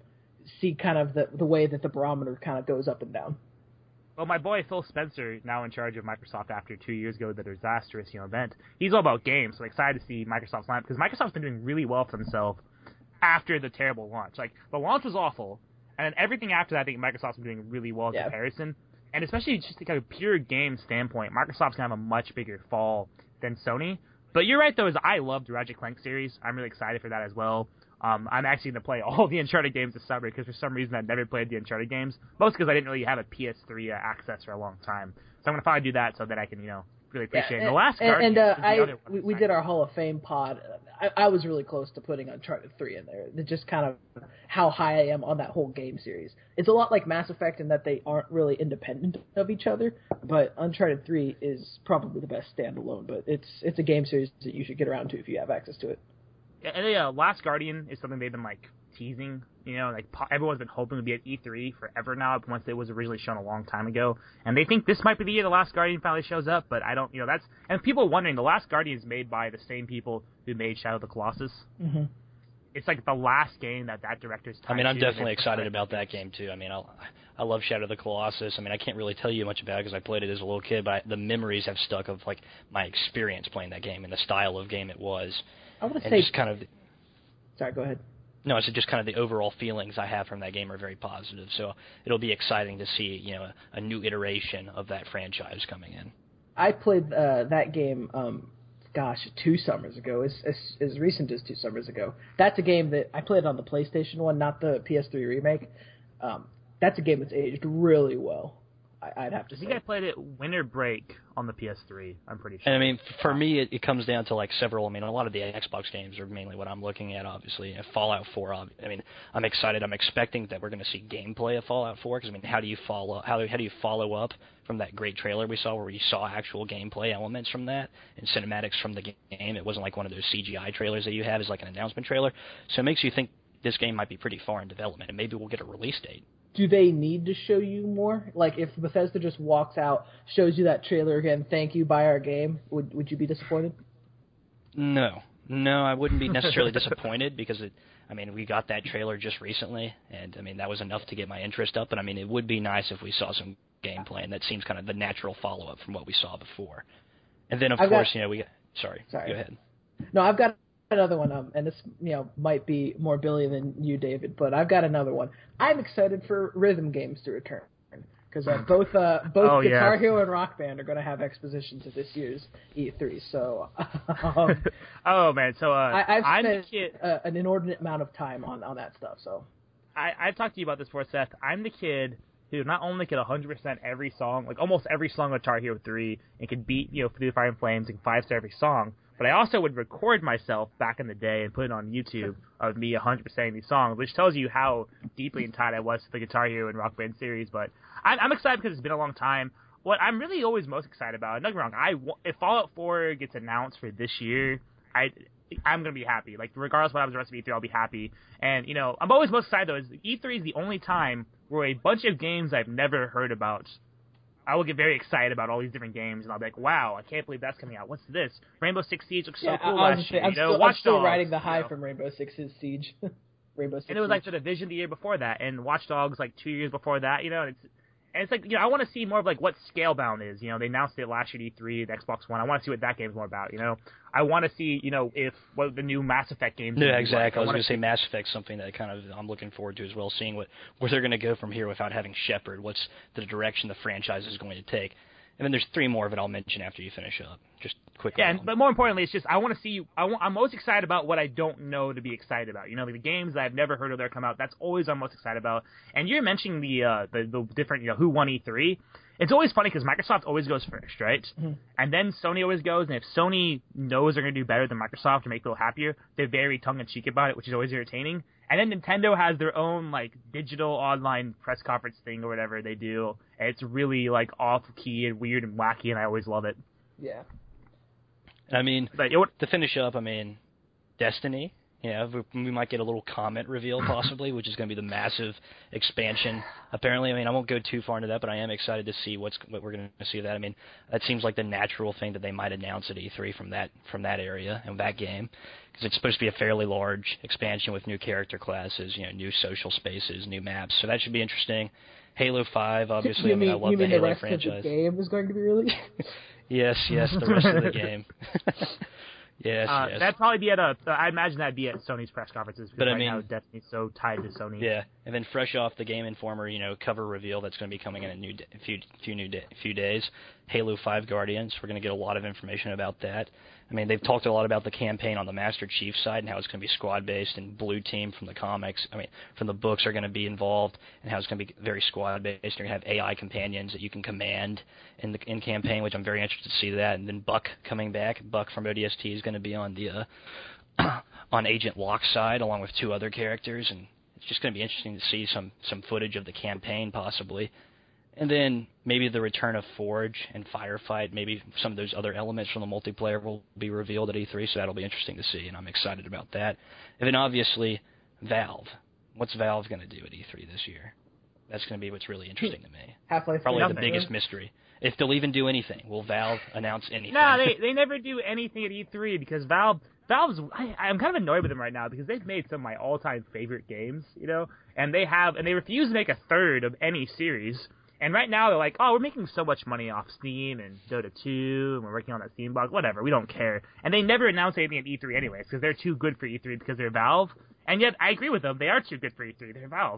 kind of the way that the barometer kind of goes up and down. Well, my boy Phil Spencer, now in charge of Microsoft after 2 years ago, the disastrous event, he's all about games, so I'm excited to see Microsoft's lineup, because Microsoft's been doing really well for themselves after the terrible launch. The launch was awful, and then everything after that, I think Microsoft's been doing really well in comparison. And especially just a pure game standpoint, Microsoft's going to have a much bigger fall than Sony. But you're right, though, I loved the Ratchet & Clank series. I'm really excited for that as well. I'm actually going to play all the Uncharted games this summer because for some reason I've never played the Uncharted games. Mostly because I didn't really have a PS3 access for a long time. So I'm going to finally do that so that I can, really appreciate it. The Last Guardian we did our Hall of Fame pod. I was really close to putting Uncharted 3 in there. It's just kind of how high I am on that whole game series. It's a lot like Mass Effect in that they aren't really independent of each other, but Uncharted 3 is probably the best standalone, but it's a game series that you should get around to if you have access to it. And Last Guardian is something they've been teasing. Everyone's been hoping to be at E3 forever now, once it was originally shown a long time ago. And they think this might be the year the Last Guardian finally shows up, but I don't. And people are wondering, the Last Guardian is made by the same people who made Shadow of the Colossus. Mm-hmm. It's the last game that director's. I'm definitely excited about that game too. I love Shadow of the Colossus. I mean, I can't really tell you much about it because I played it as a little kid, but the memories have stuck of like my experience playing that game and the style of game it was. I want to say just kind of. Sorry, go ahead. No, it's just kind of the overall feelings I have from that game are very positive. So it'll be exciting to see, a new iteration of that franchise coming in. I played that game, 2 summers ago, as recent as 2 summers ago. That's a game that I played on the PlayStation 1, not the PS3 remake. That's a game that's aged really well, I'd have to say. I think I played it winter break on the PS3, I'm pretty sure. And I mean, for me, it comes down to like several. I mean, a lot of the Xbox games are mainly what I'm looking at, obviously. Fallout 4, I mean, I'm excited. I'm expecting that we're going to see gameplay of Fallout 4, because, I mean, how do you follow up from that great trailer we saw where you saw actual gameplay elements from that and cinematics from the game? It wasn't like one of those CGI trailers that you have as like an announcement trailer. So it makes you think this game might be pretty far in development, and maybe we'll get a release date. Do they need to show you more? Like, if Bethesda just walks out, shows you that trailer again, thank you, buy our game, would you be disappointed? No, I wouldn't be necessarily disappointed because we got that trailer just recently, and I mean that was enough to get my interest up. But I mean, it would be nice if we saw some gameplay, and that seems kind of the natural follow-up from what we saw before. And then, of course, Sorry, go ahead. No, I've got another one, and this might be more Billy than you, David, but I've got another one. I'm excited for rhythm games to return because both Guitar Hero and Rock Band are going to have expositions at this year's E3. So, oh man, so I've spent an inordinate amount of time on that stuff. So, I've talked to you about this before, Seth. I'm the kid who not only could 100% every song, like almost every song of Guitar Hero 3, and could beat Through the Fire and Flames and 5-star every song. But I also would record myself back in the day and put it on YouTube of me 100%ing these songs, which tells you how deeply tied I was to the Guitar Hero and Rock Band series. But I'm excited because it's been a long time. What I'm really always most excited about, and don't get me wrong, if Fallout 4 gets announced for this year, I'm going to be happy. Like, regardless of what happens the rest of E3, I'll be happy. And, I'm always most excited, though, is E3 is the only time where a bunch of games I've never heard about, I will get very excited about all these different games, and I'll be like, wow, I can't believe that's coming out. What's this? Rainbow Six Siege looks so cool last year. I'm still riding the high from Rainbow Six Siege. Rainbow Six and it was like The Division the year before that, and Watch Dogs like 2 years before that, and it's like, I want to see more of like what Scalebound is. They announced it last year at E3, the Xbox One. I want to see what that game's more about, I want to see, what the new Mass Effect games are. Yeah, exactly. I was going to say Mass Effect's something that I'm looking forward to as well, seeing where they're going to go from here without having Shepard. What's the direction the franchise is going to take. And then there's 3 more of it I'll mention after you finish up. Just quickly. Yeah, but more importantly, it's just I want to see. I'm most excited about what I don't know to be excited about. Like the games that I've never heard of that come out. That's always I'm most excited about. And you're mentioning the different who won E3. It's always funny because Microsoft always goes first, right? Mm-hmm. And then Sony always goes. And if Sony knows they're going to do better than Microsoft to make people happier, they're very tongue-in-cheek about it, which is always irritating. And then Nintendo has their own like digital online press conference thing or whatever they do. And it's really like off-key and weird and wacky, and I always love it. Yeah. But to finish up, Destiny. We might get a little comment reveal possibly, which is going to be the massive expansion. Apparently, I won't go too far into that, but I am excited to see what we're going to see of that. That seems like the natural thing that they might announce at E3 from that area and that game, because it's supposed to be a fairly large expansion with new character classes, new social spaces, new maps. So that should be interesting. Halo 5, obviously. I love the Halo franchise. The rest of the game is going to be released? Yes, the rest of the game. Yes. That'd probably be I imagine that'd be at Sony's press conferences, because right now Destiny's so tied to Sony. Yeah, and then fresh off the Game Informer, cover reveal that's going to be coming in a few days. Halo 5 Guardians, we're going to get a lot of information about that. They've talked a lot about the campaign on the Master Chief side and how it's going to be squad-based, and Blue Team from the comics, from the books are going to be involved, and how it's going to be very squad-based. You're going to have AI companions that you can command in campaign, which I'm very interested to see that. And then Buck coming back. Buck from ODST is going to be on the on Agent Locke's side, along with 2 other characters, and it's just going to be interesting to see some footage of the campaign, possibly. And then maybe the return of Forge and Firefight, maybe some of those other elements from the multiplayer will be revealed at E3, so that'll be interesting to see, and I'm excited about that. And then obviously, Valve. What's Valve going to do at E3 this year? That's going to be what's really interesting to me. Half-Life Probably the biggest mystery. If they'll even do anything, will Valve announce anything? No, they never do anything at E3 because Valve's. I'm kind of annoyed with them right now because they've made some of my all-time favorite games, and they refuse to make a third of any series. And right now they're like, oh, we're making so much money off Steam and Dota 2, and we're working on that Steam box, whatever, we don't care. And they never announce anything at E3 anyways because they're too good for E3 because they're Valve. And yet I agree with them, they are too good for E3. They're Valve.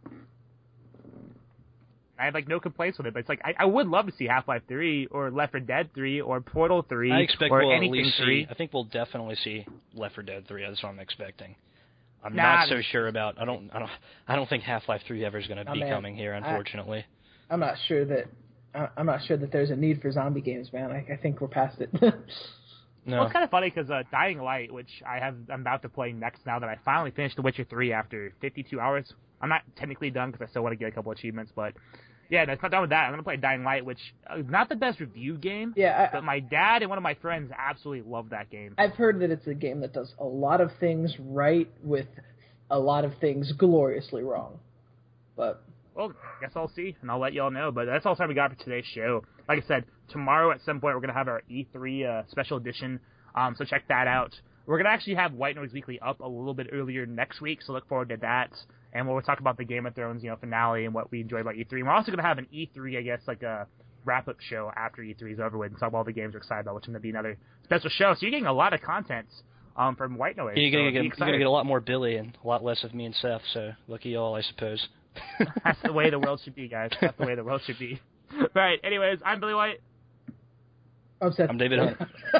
I have no complaints with it, but it's I would love to see Half-Life 3 or Left 4 Dead 3 or Portal 3 I expect or we'll anything at least 3. I think we'll definitely see Left 4 Dead 3. That's what I'm expecting. I'm not so sure about. I don't think Half-Life 3 ever is going to be coming here, unfortunately. I'm not sure that there's a need for zombie games, man. I think we're past it. No. Well, it's kind of funny because Dying Light, which I'm about to play next now that I finally finished The Witcher 3 after 52 hours. I'm not technically done because I still want to get a couple achievements, but yeah, no, it's not done with that. I'm going to play Dying Light, which is not the best review game, but my dad and one of my friends absolutely love that game. I've heard that it's a game that does a lot of things right with a lot of things gloriously wrong. But well, I guess I'll see, and I'll let y'all know. But that's all the time we got for today's show. Like I said, tomorrow at some point we're going to have our E3 special edition, so check that out. We're going to actually have White Noise Weekly up a little bit earlier next week, so look forward to that. And we'll talk about the Game of Thrones, finale and what we enjoyed about E3. And we're also going to have an E3, I guess, a wrap-up show after E3 is over with and talk about all the games we're excited about, which is going to be another special show. So you're getting a lot of content from White Noise. You're going to get a lot more Billy and a lot less of me and Seth, so lucky y'all, I suppose. That's the way the world should be, guys. That's the way the world should be. Right, anyways, I'm Billy White. I'm David Hunt.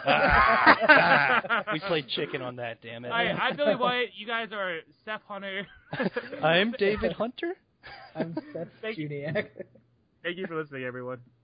We played chicken on that, damn it. I'm Billy White. You guys are Seth Hunter. I'm David Hunter. I'm Seth Juniak. Thank you for listening, everyone.